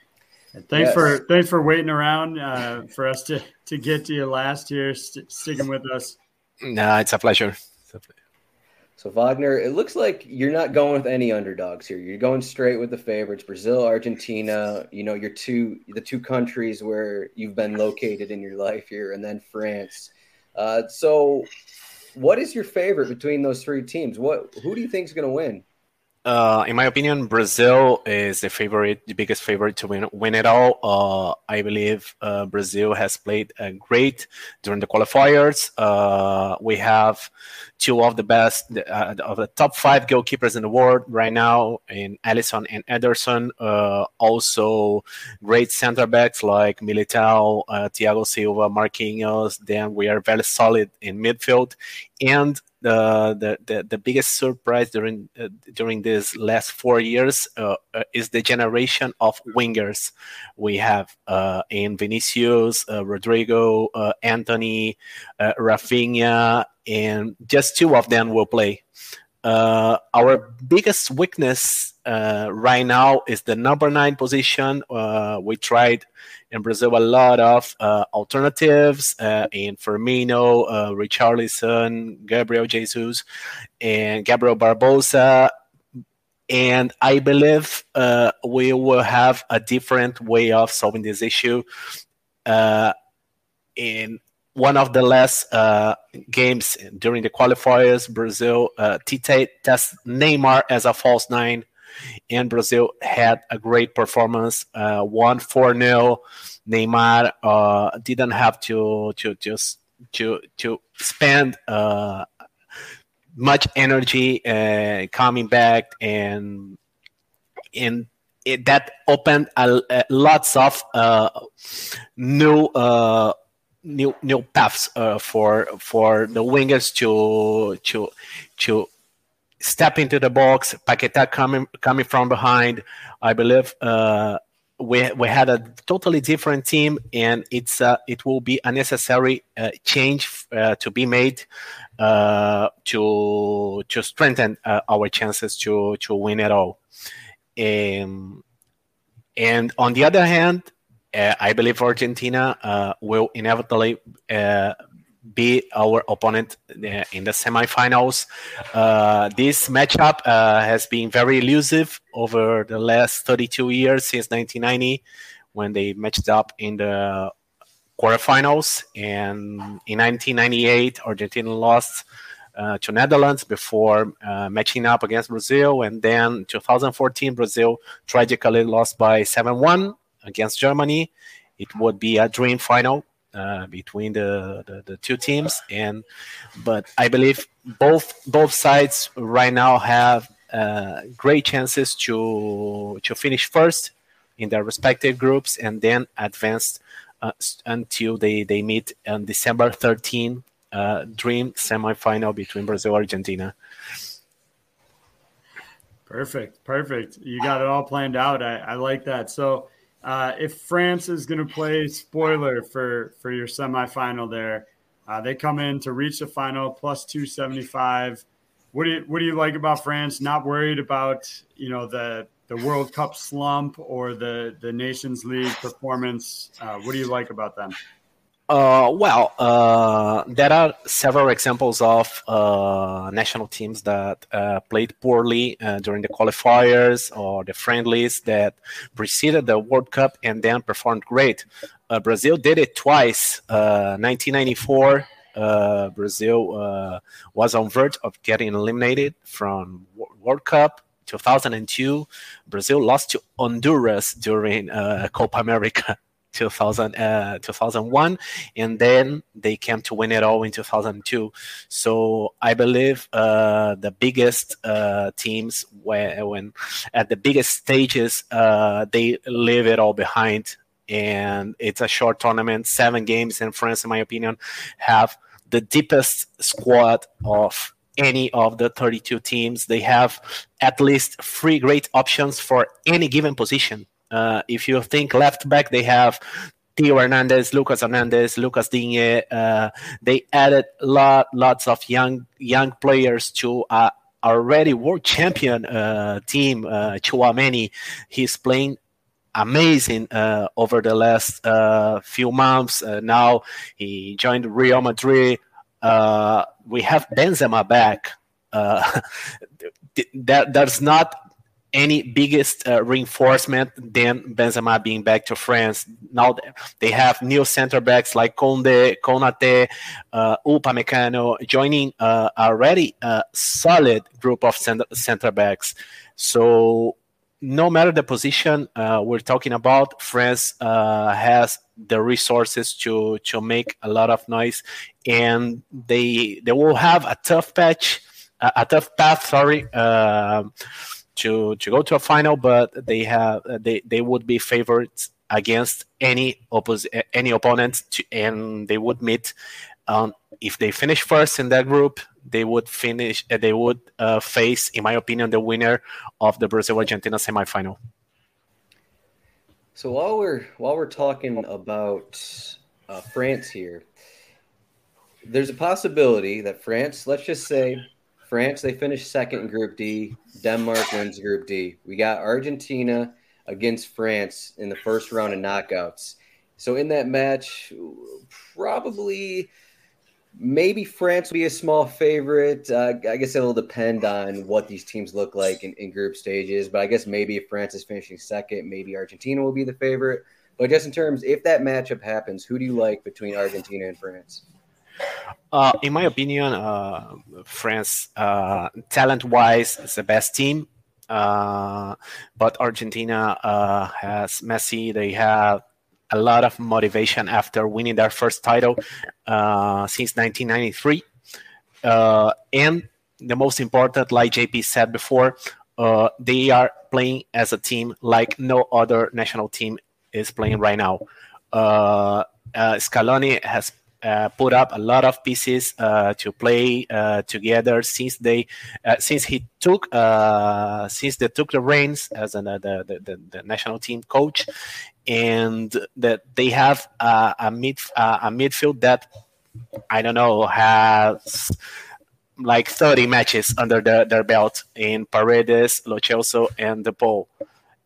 Thanks Yes. for thanks for waiting around uh, for us to, to get to you last year, st- sticking with us. No, it's a pleasure. It's a pleasure. So Wagner, it looks like you're not going with any underdogs here. You're going straight with the favorites: Brazil, Argentina. You know, your two the two countries where you've been located in your life here, and then France. Uh, so, what is your favorite between those three teams? What who do you think is going to win? Uh, in my opinion, Brazil is the favorite, the biggest favorite to win, win it all. Uh, I believe uh, Brazil has played uh, great during the qualifiers. Uh, we have two of the best, uh, of the top five goalkeepers in the world right now, in Alisson and Ederson. Uh, also, great center backs like Militao, uh, Thiago Silva, Marquinhos. Then we are very solid in midfield, and The, the, the, the biggest surprise during uh, during these last four years uh, uh, is the generation of wingers we have uh, in Vinicius, uh, Rodrigo, uh, Anthony, uh, Rafinha, and just two of them will play. Uh, our biggest weakness uh, right now is the number nine position. Uh, we tried in Brazil a lot of uh, alternatives uh, in Firmino, uh, Richarlison, Gabriel Jesus, and Gabriel Barbosa. And I believe uh, we will have a different way of solving this issue. Uh, in one of the last uh, games during the qualifiers, Brazil, uh, Tite tested Neymar as a false nine, and Brazil had a great performance, uh, won four nil. Neymar uh, didn't have to to just to to spend uh, much energy uh, coming back, and and it, that opened a, a lots of uh, new. Uh, New new paths uh, for for the wingers to to to step into the box. Paquetá coming coming from behind. I believe uh, we we had a totally different team, and it's uh, it will be a necessary uh, change uh, to be made uh, to to strengthen uh, our chances to to win it all. Um, And on the other hand, uh, I believe Argentina uh, will inevitably uh, be our opponent uh, in the semifinals. Uh, this matchup uh, has been very elusive over the last thirty-two years since nineteen ninety, when they matched up in the quarterfinals. And in nineteen ninety-eight, Argentina lost uh, to Netherlands before uh, matching up against Brazil. And then two thousand fourteen, Brazil tragically lost by seven one against Germany. It would be a dream final uh, between the, the, the two teams. And but I believe both both sides right now have uh, great chances to to finish first in their respective groups and then advance uh, until they, they meet on December thirteenth, uh, dream semifinal between Brazil and Argentina. Perfect, perfect. You got it all planned out. I, I like that. So uh, if France is going to play spoiler for, for your semifinal there, uh, they come in to reach the final plus two seventy-five. What do you what do you like about France? Not worried about, you know, the the World Cup slump or the, the Nations League performance? Uh, what do you like about them? Uh, well, uh, there are several examples of uh, national teams that uh, played poorly uh, during the qualifiers or the friendlies that preceded the World Cup and then performed great. Uh, Brazil did it twice. Uh, nineteen ninety-four, uh, Brazil uh, was on verge of getting eliminated from World Cup. two thousand two, Brazil lost to Honduras during uh, Copa America. two thousand, uh, two thousand one, and then they came to win it all in two thousand two. So I believe uh, the biggest uh, teams, when, when at the biggest stages, uh, they leave it all behind. And it's a short tournament, seven games, and France, in my opinion, have the deepest squad of any of the thirty-two teams. They have at least three great options for any given position. Uh, if you think left back, they have Theo Hernandez, Lucas Hernandez, Lucas Digne. Uh, they added lot, lots of young young players to a already world champion uh, team. Uh, Chouameni, he's playing amazing uh, over the last uh, few months. Uh, now he joined Real Madrid. Uh, we have Benzema back. Uh, there, there's not any biggest uh, reinforcement than Benzema being back to France. Now they have new center backs like Conde, Konate, uh, Upamecano joining uh, already a solid group of center, center backs. So no matter the position uh, we're talking about, France uh, has the resources to to make a lot of noise, and they they will have a tough patch, a, a tough path. Sorry. Uh, to to go to a final, but they have they, they would be favorites against any oppos- any opponent, to, and they would meet um, if they finish first in that group, they would finish uh, they would uh, face, in my opinion, the winner of the Brazil-Argentina semifinal. So while we're while we're talking about uh, France here, there's a possibility that France, let's just say France, they finished second in Group D. Denmark wins Group D. We got Argentina against France in the first round of knockouts. So in that match, probably, maybe France will be a small favorite. Uh, I guess it'll depend on what these teams look like in, in group stages. But I guess maybe if France is finishing second, maybe Argentina will be the favorite. But just in terms, if that matchup happens, who do you like between Argentina and France? Uh, in my opinion, uh, France, uh, talent-wise, is the best team. Uh, but Argentina uh, has Messi. They have a lot of motivation after winning their first title uh, since nineteen ninety-three. Uh, and the most important, like J P said before, uh, they are playing as a team like no other national team is playing right now. Uh, uh, Scaloni has Uh, put up a lot of pieces uh, to play uh, together since they uh, since he took uh, since they took the reins as an, uh, the, the the national team coach, and that they have uh, a mid uh, a midfield that I don't know has like thirty matches under the, their belt in Paredes, Lo Celso, and De Paul.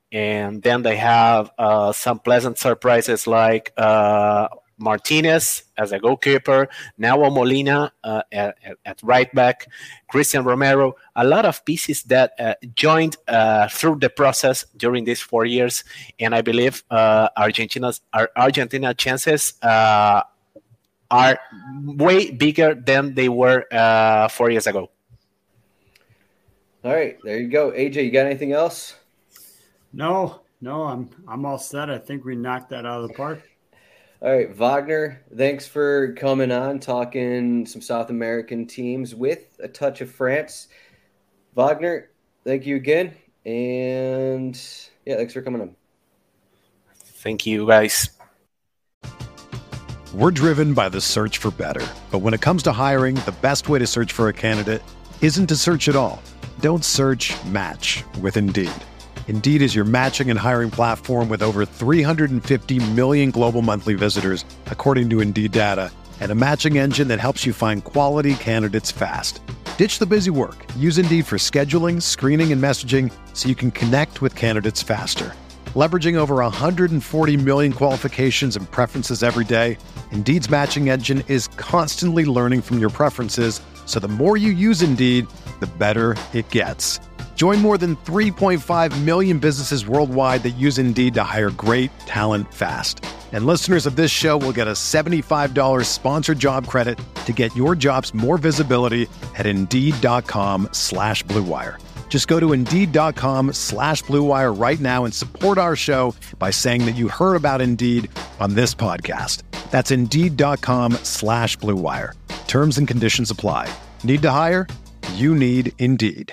And then they have uh, some pleasant surprises like uh, Martinez as a goalkeeper, Nahuel Molina uh, at, at right back, Christian Romero, a lot of pieces that uh, joined uh, through the process during these four years. And I believe uh, Argentina's our Argentina chances uh, are way bigger than they were uh, four years ago. All right, there you go. A J, you got anything else? No, no, I'm I'm all set. I think we knocked that out of the park. All right, Wagner, thanks for coming on, talking some South American teams with a touch of France. Wagner, thank you again. And yeah, thanks for coming on. Thank you, guys. We're driven by the search for better. But when it comes to hiring, the best way to search for a candidate isn't to search at all. Don't search, match with Indeed. Indeed is your matching and hiring platform with over three hundred fifty million global monthly visitors, according to Indeed data, and a matching engine that helps you find quality candidates fast. Ditch the busy work. Use Indeed for scheduling, screening, and messaging so you can connect with candidates faster. Leveraging over one hundred forty million qualifications and preferences every day, Indeed's matching engine is constantly learning from your preferences, so the more you use Indeed, the better it gets. Join more than three point five million businesses worldwide that use Indeed to hire great talent fast. And listeners of this show will get a seventy-five dollars sponsored job credit to get your jobs more visibility at Indeed.com slash Blue Wire. Just go to Indeed.com slash Blue Wire right now and support our show by saying that you heard about Indeed on this podcast. That's Indeed.com slash Blue Wire. Terms and conditions apply. Need to hire? You need Indeed.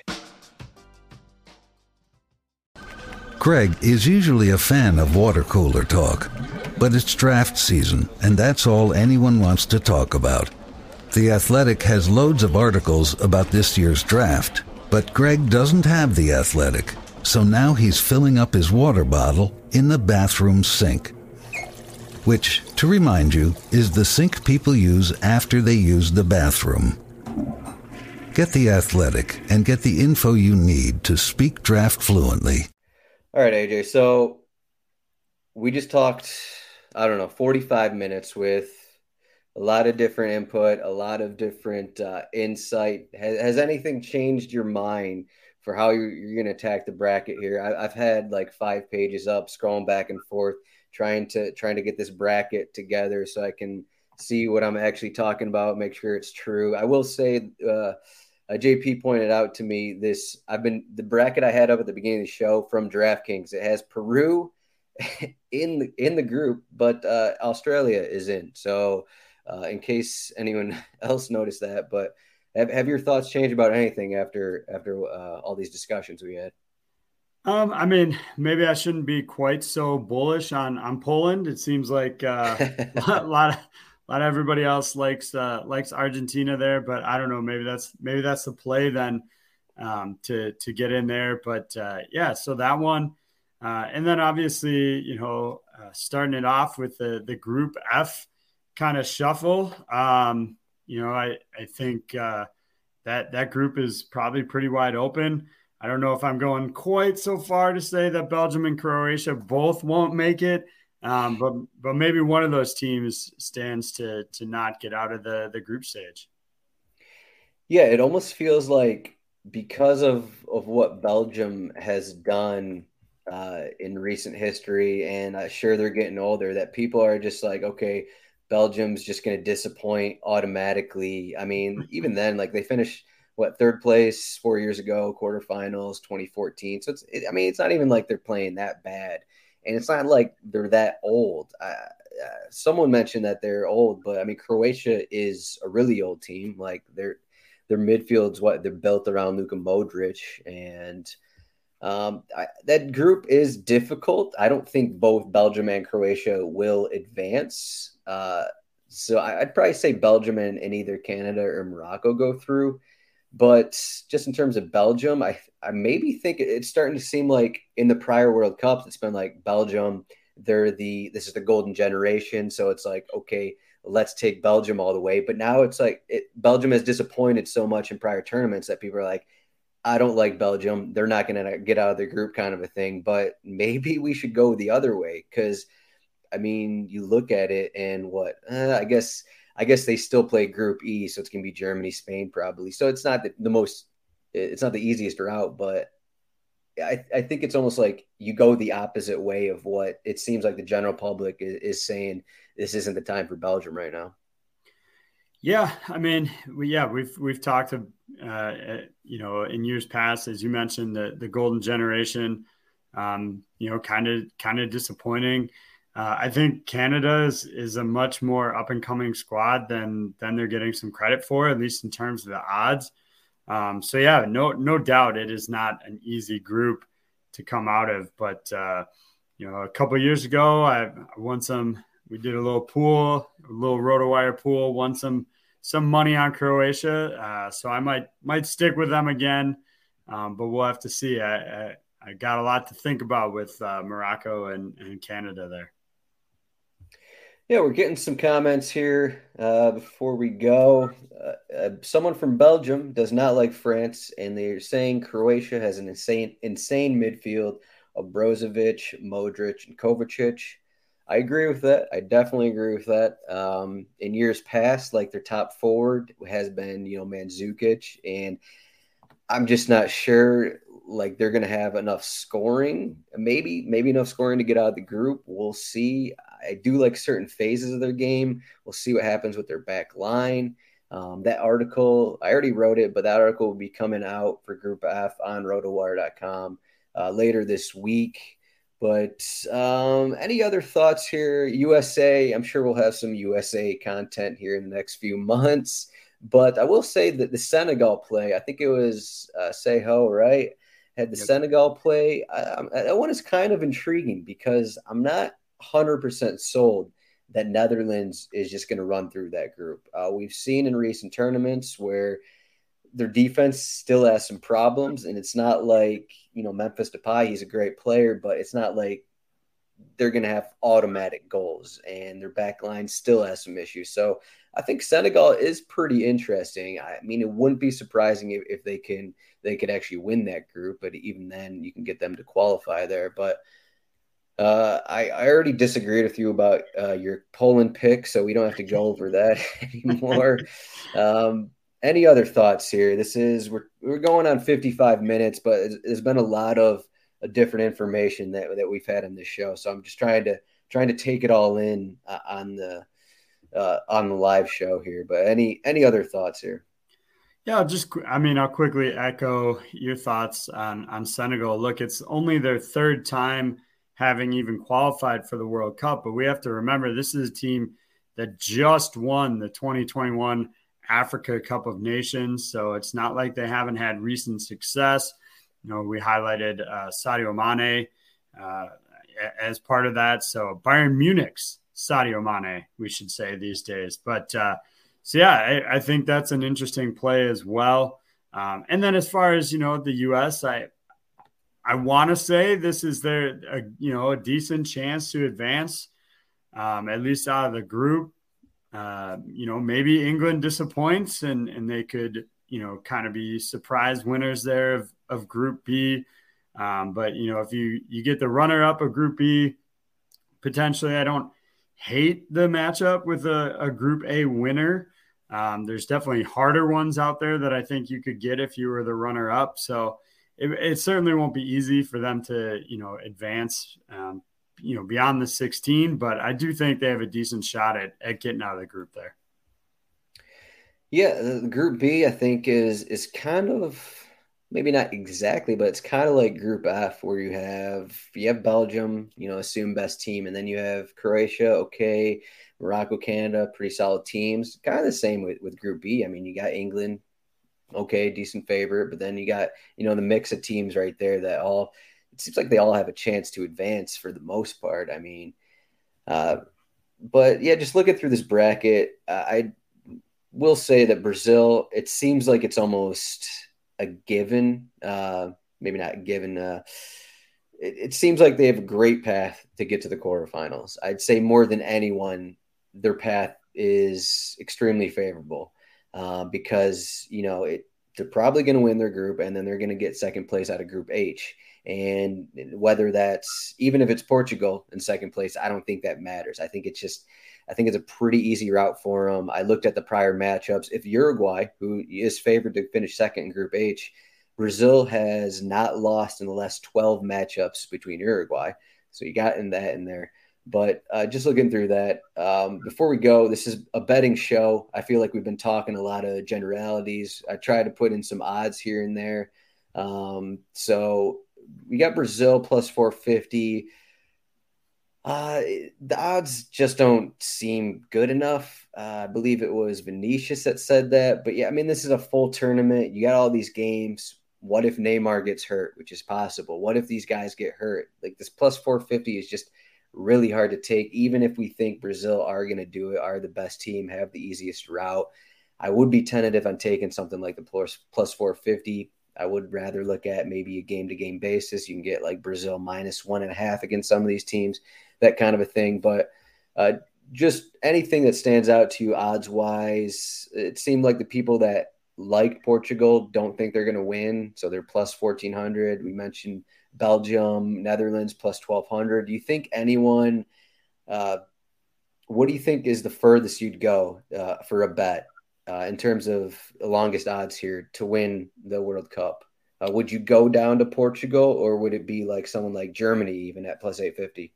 Craig is usually a fan of water cooler talk, but it's draft season, and that's all anyone wants to talk about. The Athletic has loads of articles about this year's draft, but Greg doesn't have The Athletic, so now he's filling up his water bottle in the bathroom sink, which, to remind you, is the sink people use after they use the bathroom. Get The Athletic and get the info you need to speak draft fluently. All right, A J. So we just talked, I don't know, forty-five minutes with a lot of different input, a lot of different uh, insight. Has, has anything changed your mind for how you're, you're going to attack the bracket here? I, I've had like five pages up, scrolling back and forth, trying to trying to get this bracket together so I can see what I'm actually talking about, make sure it's true. I will say, uh, Uh, J P pointed out to me this. I've been the bracket I had up at the beginning of the show from DraftKings. It has Peru in the in the group, but uh, Australia is in. So, uh, in case anyone else noticed that, but have, have your thoughts changed about anything after after uh, all these discussions we had? Um, I mean, maybe I shouldn't be quite so bullish on on Poland. It seems like uh, a lot of. A lot of everybody else likes uh, likes Argentina there, but I don't know. Maybe that's maybe that's the play then um, to to get in there. But uh, yeah, so that one, uh, and then obviously you know uh, starting it off with the the Group F kind of shuffle. Um, you know, I I think uh, that that group is probably pretty wide open. I don't know if I'm going quite so far to say that Belgium and Croatia both won't make it. Um, but but maybe one of those teams stands to to not get out of the, the group stage. Yeah, it almost feels like because of, of what Belgium has done uh, in recent history, and I'm sure they're getting older, that people are just like, okay, Belgium's just going to disappoint automatically. I mean, even then, like they finished, what, third place four years ago, quarterfinals, twenty fourteen. So, it's it, I mean, it's not even like they're playing that bad. And it's not like they're that old. Uh, uh, someone mentioned that they're old, but I mean, Croatia is a really old team. Like their their midfield's what they're built around Luka Modric, and um, I, that group is difficult. I don't think both Belgium and Croatia will advance. Uh, so I, I'd probably say Belgium and, and either Canada or Morocco go through. But just in terms of Belgium, I I maybe think it's starting to seem like in the prior World Cups, it's been like Belgium, they're the this is the golden generation. So it's like, okay, let's take Belgium all the way. But now it's like it, Belgium has disappointed so much in prior tournaments that people are like, I don't like Belgium. They're not going to get out of the group kind of a thing, but maybe we should go the other way because, I mean, you look at it and what, uh, I guess I guess they still play Group E, so it's going to be Germany, Spain probably. So it's not the, the most – it's not the easiest route, but I, I think it's almost like you go the opposite way of what it seems like the general public is, is saying this isn't the time for Belgium right now. Yeah, I mean, we, yeah, we've we've talked, uh, you know, in years past, as you mentioned, the the golden generation, um, you know, kind of kind of disappointing. Uh, I think Canada is, is a much more up and coming squad than than they're getting some credit for, at least in terms of the odds. Um, so yeah, no no doubt, it is not an easy group to come out of. But uh, you know, a couple of years ago, I, I won some. We did a little pool, a little RotoWire pool, won some. some money on Croatia. Uh, so I might, might stick with them again. Um, but we'll have to see. I, I, I got a lot to think about with uh, Morocco and, and Canada there. Yeah, we're getting some comments here uh, before we go. Uh, uh, someone from Belgium does not like France, and they're saying Croatia has an insane, insane midfield of Brozovic, Modric, and Kovacic. I agree with that. I definitely agree with that. Um, in years past, like their top forward has been, you know, Mandzukic, and I'm just not sure like they're going to have enough scoring, maybe, maybe enough scoring to get out of the group. We'll see. I do like certain phases of their game. We'll see what happens with their back line. Um, that article, I already wrote it, but that article will be coming out for Group F on rotowire dot com uh, later this week. But um, any other thoughts here? U S A, I'm sure we'll have some U S A content here in the next few months. But I will say that the Senegal play, I think it was uh, Seho, right? Had the yep. Senegal play. I, I, that one is kind of intriguing because I'm not one hundred percent sold that Netherlands is just going to run through that group. Uh, we've seen in recent tournaments where their defense still has some problems, and it's not like, you know, Memphis Depay, he's a great player, but it's not like they're going to have automatic goals, and their back line still has some issues. So I think Senegal is pretty interesting. I mean, it wouldn't be surprising if, if they can, they could actually win that group, but even then you can get them to qualify there. But uh, I, I already disagreed with you about uh, your Poland pick, so we don't have to go over that anymore. um, Any other thoughts here? This is we're we're going on fifty-five minutes, but there's been a lot of uh, different information that that we've had in this show. So I'm just trying to trying to take it all in uh, on the uh, on the live show here. But any any other thoughts here? Yeah, I'll just I mean I'll quickly echo your thoughts on on Senegal. Look, it's only their third time having even qualified for the World Cup, but we have to remember this is a team that just won the twenty twenty-one Africa Cup of Nations. So it's not like they haven't had recent success. You know, we highlighted uh, Sadio Mane uh, as part of that. So Bayern Munich's Sadio Mane, we should say these days. But uh, so, yeah, I, I think that's an interesting play as well. Um, and then as far as, you know, the U S, I, I want to say this is their, a, you know, a decent chance to advance, um, at least out of the group. Uh, you know, maybe England disappoints and, and they could, you know, kind of be surprise winners there of, of Group B. Um, but, you know, if you, you get the runner up of Group B, potentially, I don't hate the matchup with a, a Group A winner. Um, there's definitely harder ones out there that I think you could get if you were the runner up. So it, it certainly won't be easy for them to, you know, advance um, you know, beyond the sixteen, but I do think they have a decent shot at, at getting out of the group there. Yeah, the Group B, I think, is is kind of maybe not exactly, but it's kind of like Group F, where you have you have Belgium, you know, assume best team, and then you have Croatia, okay, Morocco, Canada, pretty solid teams. Kind of the same with, with Group B. I mean, you got England, okay, decent favorite, but then you got, you know, the mix of teams right there that all – it seems like they all have a chance to advance for the most part. I mean, uh, but yeah, just looking through this bracket, uh, I will say that Brazil, it seems like it's almost a given, uh, maybe not a given. Uh, it, it seems like they have a great path to get to the quarterfinals. I'd say more than anyone, their path is extremely favorable uh, because, you know, it, they're probably going to win their group, and then they're going to get second place out of Group H. And whether that's, even if it's Portugal in second place, I don't think that matters. I think it's just, I think it's a pretty easy route for them. I looked at the prior matchups. If Uruguay, who is favored to finish second in Group H, Brazil has not lost in the last twelve matchups between Uruguay. So you got in that in there. But uh, just looking through that, um, before we go, this is a betting show. I feel like we've been talking a lot of generalities. I tried to put in some odds here and there. Um, so we got Brazil plus four fifty. Uh, the odds just don't seem good enough. Uh, I believe it was Vinicius that said that. But yeah, I mean, this is a full tournament. You got all these games. What if Neymar gets hurt, which is possible? What if these guys get hurt? Like, this plus four fifty is just really hard to take, even if we think Brazil are going to do it, are the best team, have the easiest route. I would be tentative on taking something like the plus, plus four fifty. I would rather look at maybe a game-to-game basis. You can get like Brazil minus one and a half against some of these teams, that kind of a thing. But uh, just anything that stands out to you odds-wise, it seemed like the people that like Portugal don't think they're going to win, so they're plus fourteen hundred. We mentioned Belgium, Netherlands plus twelve hundred. Do you think anyone uh, – what do you think is the furthest you'd go uh, for a bet uh, in terms of the longest odds here to win the World Cup? Uh, would you go down to Portugal, or would it be like someone like Germany even at plus eight fifty?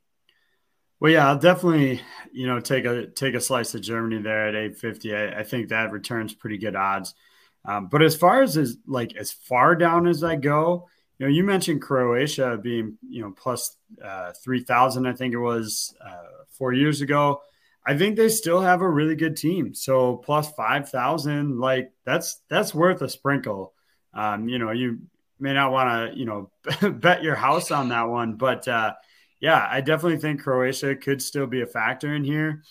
Well, yeah, I'll definitely, you know, take a take a slice of Germany there at eight fifty. I, I think that returns pretty good odds. Um, but as far as, as like as far down as I go, you know, you mentioned Croatia being, you know, plus uh, three thousand, I think it was uh, four years ago. I think they still have a really good team. So plus five thousand, like that's that's worth a sprinkle. Um, you know, you may not want to, you know, bet your house on that one, but uh, yeah, I definitely think Croatia could still be a factor in here.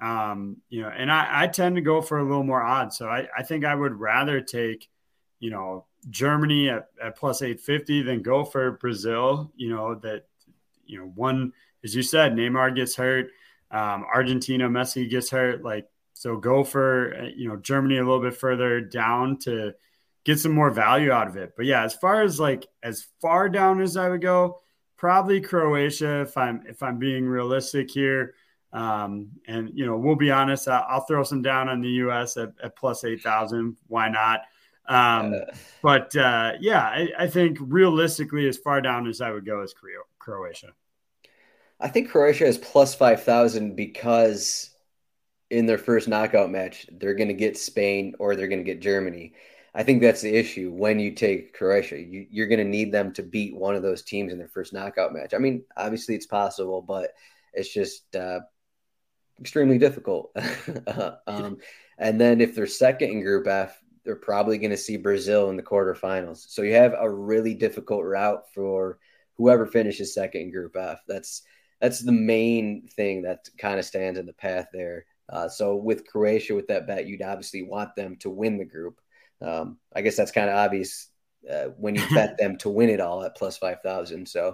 Um, you know, and I, I tend to go for a little more odds. So I, I think I would rather take, you know, Germany at, at plus eight fifty than go for Brazil, you know, that, you know, one, as you said, Neymar gets hurt. Um, Argentina, Messi gets hurt. Like, so go for, you know, Germany a little bit further down to get some more value out of it. But yeah, as far as like, as far down as I would go, probably Croatia, if I'm, if I'm being realistic here. Um, and, you know, we'll be honest, I'll, I'll throw some down on the U S at, at plus eight thousand. Why not? Um, uh, but, uh, yeah, I, I think realistically, as far down as I would go is Croatia. I think Croatia is plus five thousand because in their first knockout match, they're going to get Spain or they're going to get Germany. I think that's the issue when you take Croatia. You, you're going to need them to beat one of those teams in their first knockout match. I mean, obviously it's possible, but it's just uh, extremely difficult. um, and then if they're second in Group F, they're probably going to see Brazil in the quarterfinals. So you have a really difficult route for whoever finishes second in Group F. That's that's the main thing that kind of stands in the path there. Uh, so with Croatia, with that bet, you'd obviously want them to win the group. Um, I guess that's kind of obvious uh, when you bet them to win it all at plus five thousand. So,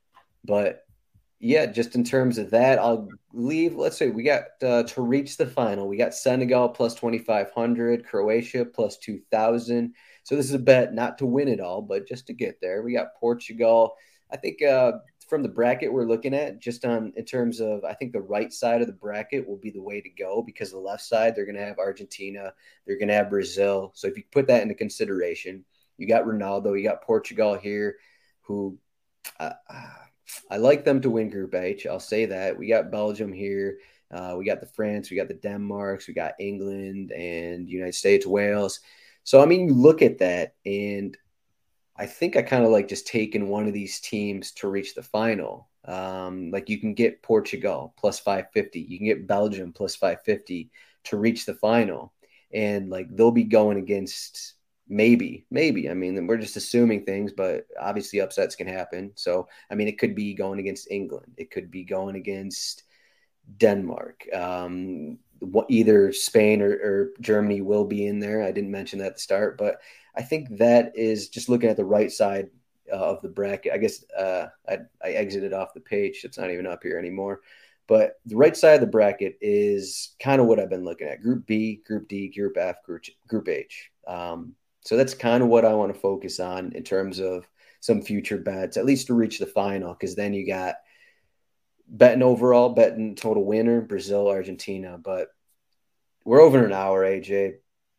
but yeah, just in terms of that, I'll leave. Let's say we got uh, to reach the final. We got Senegal plus twenty-five hundred, Croatia plus two thousand. So this is a bet not to win it all, but just to get there. We got Portugal. I think uh, from the bracket we're looking at, just on in terms of, I think the right side of the bracket will be the way to go, because the left side, they're going to have Argentina, they're going to have Brazil. So if you put that into consideration, you got Ronaldo, you got Portugal here, who uh, I like them to win Group H. I'll say that. We got Belgium here. Uh, we got the France, we got the Denmarks, we got England and United States, Wales. So, I mean, you look at that, and I think I kind of like just taking one of these teams to reach the final. Um, like you can get Portugal plus five fifty. You can get Belgium plus five fifty to reach the final. And like they'll be going against maybe, maybe. I mean, we're just assuming things, but obviously upsets can happen. So, I mean, it could be going against England. It could be going against Denmark. Um, either Spain or, or Germany will be in there. I didn't mention that at the start, but I think that is just looking at the right side uh, of the bracket. I guess uh, I, I exited off the page. It's not even up here anymore. But the right side of the bracket is kind of what I've been looking at. Group B, Group D, Group F, Group, group H. Um, So that's kind of what I want to focus on in terms of some future bets, at least to reach the final, because then you got betting overall, betting total winner, Brazil, Argentina. But we're over an hour, A J.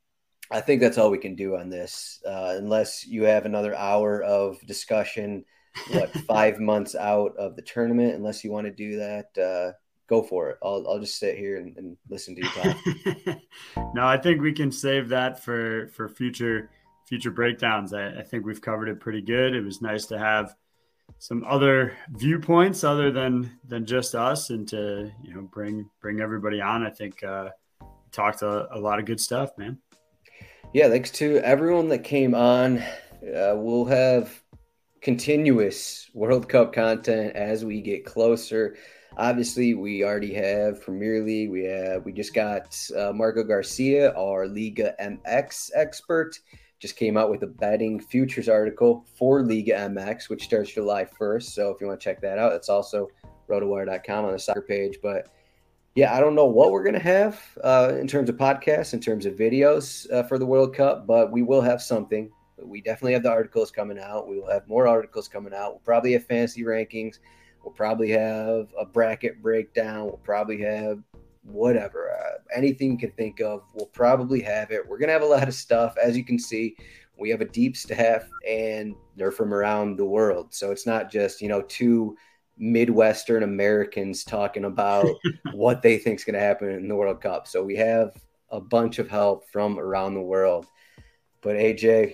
I think that's all we can do on this, uh, unless you have another hour of discussion, what, five months out of the tournament. Unless you want to do that, uh, go for it. I'll I'll just sit here and, and listen to you talk. No, I think we can save that for, for future future breakdowns. I, I think we've covered it pretty good. It was nice to have some other viewpoints other than than just us, and to, you know, bring bring everybody on. I think uh, we talked a, a lot of good stuff, man. Yeah, thanks to everyone that came on. Uh, we'll have continuous World Cup content as we get closer. Obviously, we already have Premier League. We have we just got uh, Marco Garcia, our Liga M X expert, just came out with a betting futures article for Liga M X, which starts July first. So if you want to check that out, it's also rotowire dot com on the soccer page. But yeah, I don't know what we're going to have uh, in terms of podcasts, in terms of videos uh, for the World Cup, but we will have something. We definitely have the articles coming out. We will have more articles coming out. We'll probably have fantasy rankings. We'll probably have a bracket breakdown. We'll probably have whatever, uh, anything you can think of. We'll probably have it. We're going to have a lot of stuff. As you can see, we have a deep staff, and they're from around the world. So it's not just, you know, two Midwestern Americans talking about what they think is going to happen in the World Cup. So we have a bunch of help from around the world. But A J,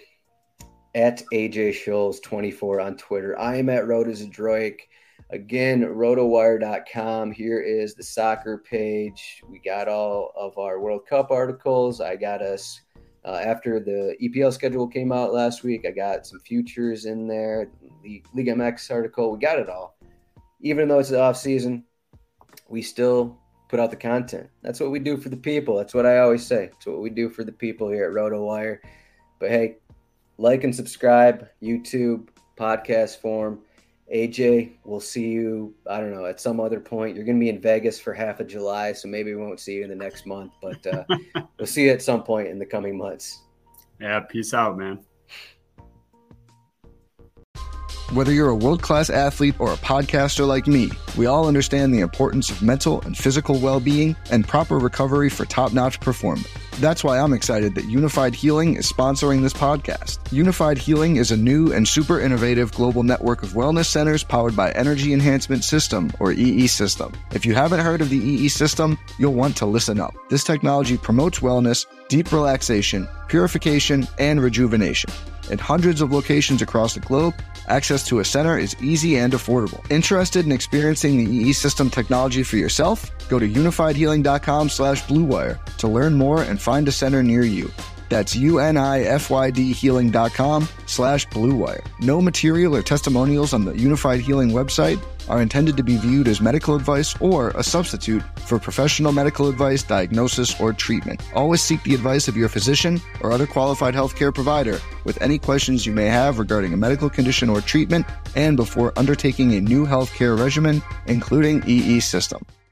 at A J Scholes twenty-four on Twitter. I am at Rotozadroik. Again, rotowire dot com. Here is the soccer page. We got all of our World Cup articles. I got us, uh, after the E P L schedule came out last week, I got some futures in there, the Liga M X article. We got it all. Even though it's the off season, we still put out the content. That's what we do for the people. That's what I always say. It's what we do for the people here at RotoWire. But hey, like and subscribe, YouTube, podcast form. A J, we'll see you, I don't know, at some other point. You're going to be in Vegas for half of July, so maybe we won't see you in the next month. But uh, we'll see you at some point in the coming months. Yeah, peace out, man. Whether you're a world-class athlete or a podcaster like me, we all understand the importance of mental and physical well-being and proper recovery for top-notch performance. That's why I'm excited that Unified Healing is sponsoring this podcast. Unified Healing is a new and super innovative global network of wellness centers powered by Energy Enhancement System, or E E System. If you haven't heard of the E E System, you'll want to listen up. This technology promotes wellness, deep relaxation, purification, and rejuvenation. In hundreds of locations across the globe, access to a center is easy and affordable. Interested in experiencing the E E System technology for yourself? Go to unified healing dot com slash blue wire to learn more and find a center near you. That's unified healing dot com slash blue wire. No material or testimonials on the Unified Healing website are intended to be viewed as medical advice or a substitute for professional medical advice, diagnosis, or treatment. Always seek the advice of your physician or other qualified healthcare provider with any questions you may have regarding a medical condition or treatment, and before undertaking a new healthcare regimen, including E E System.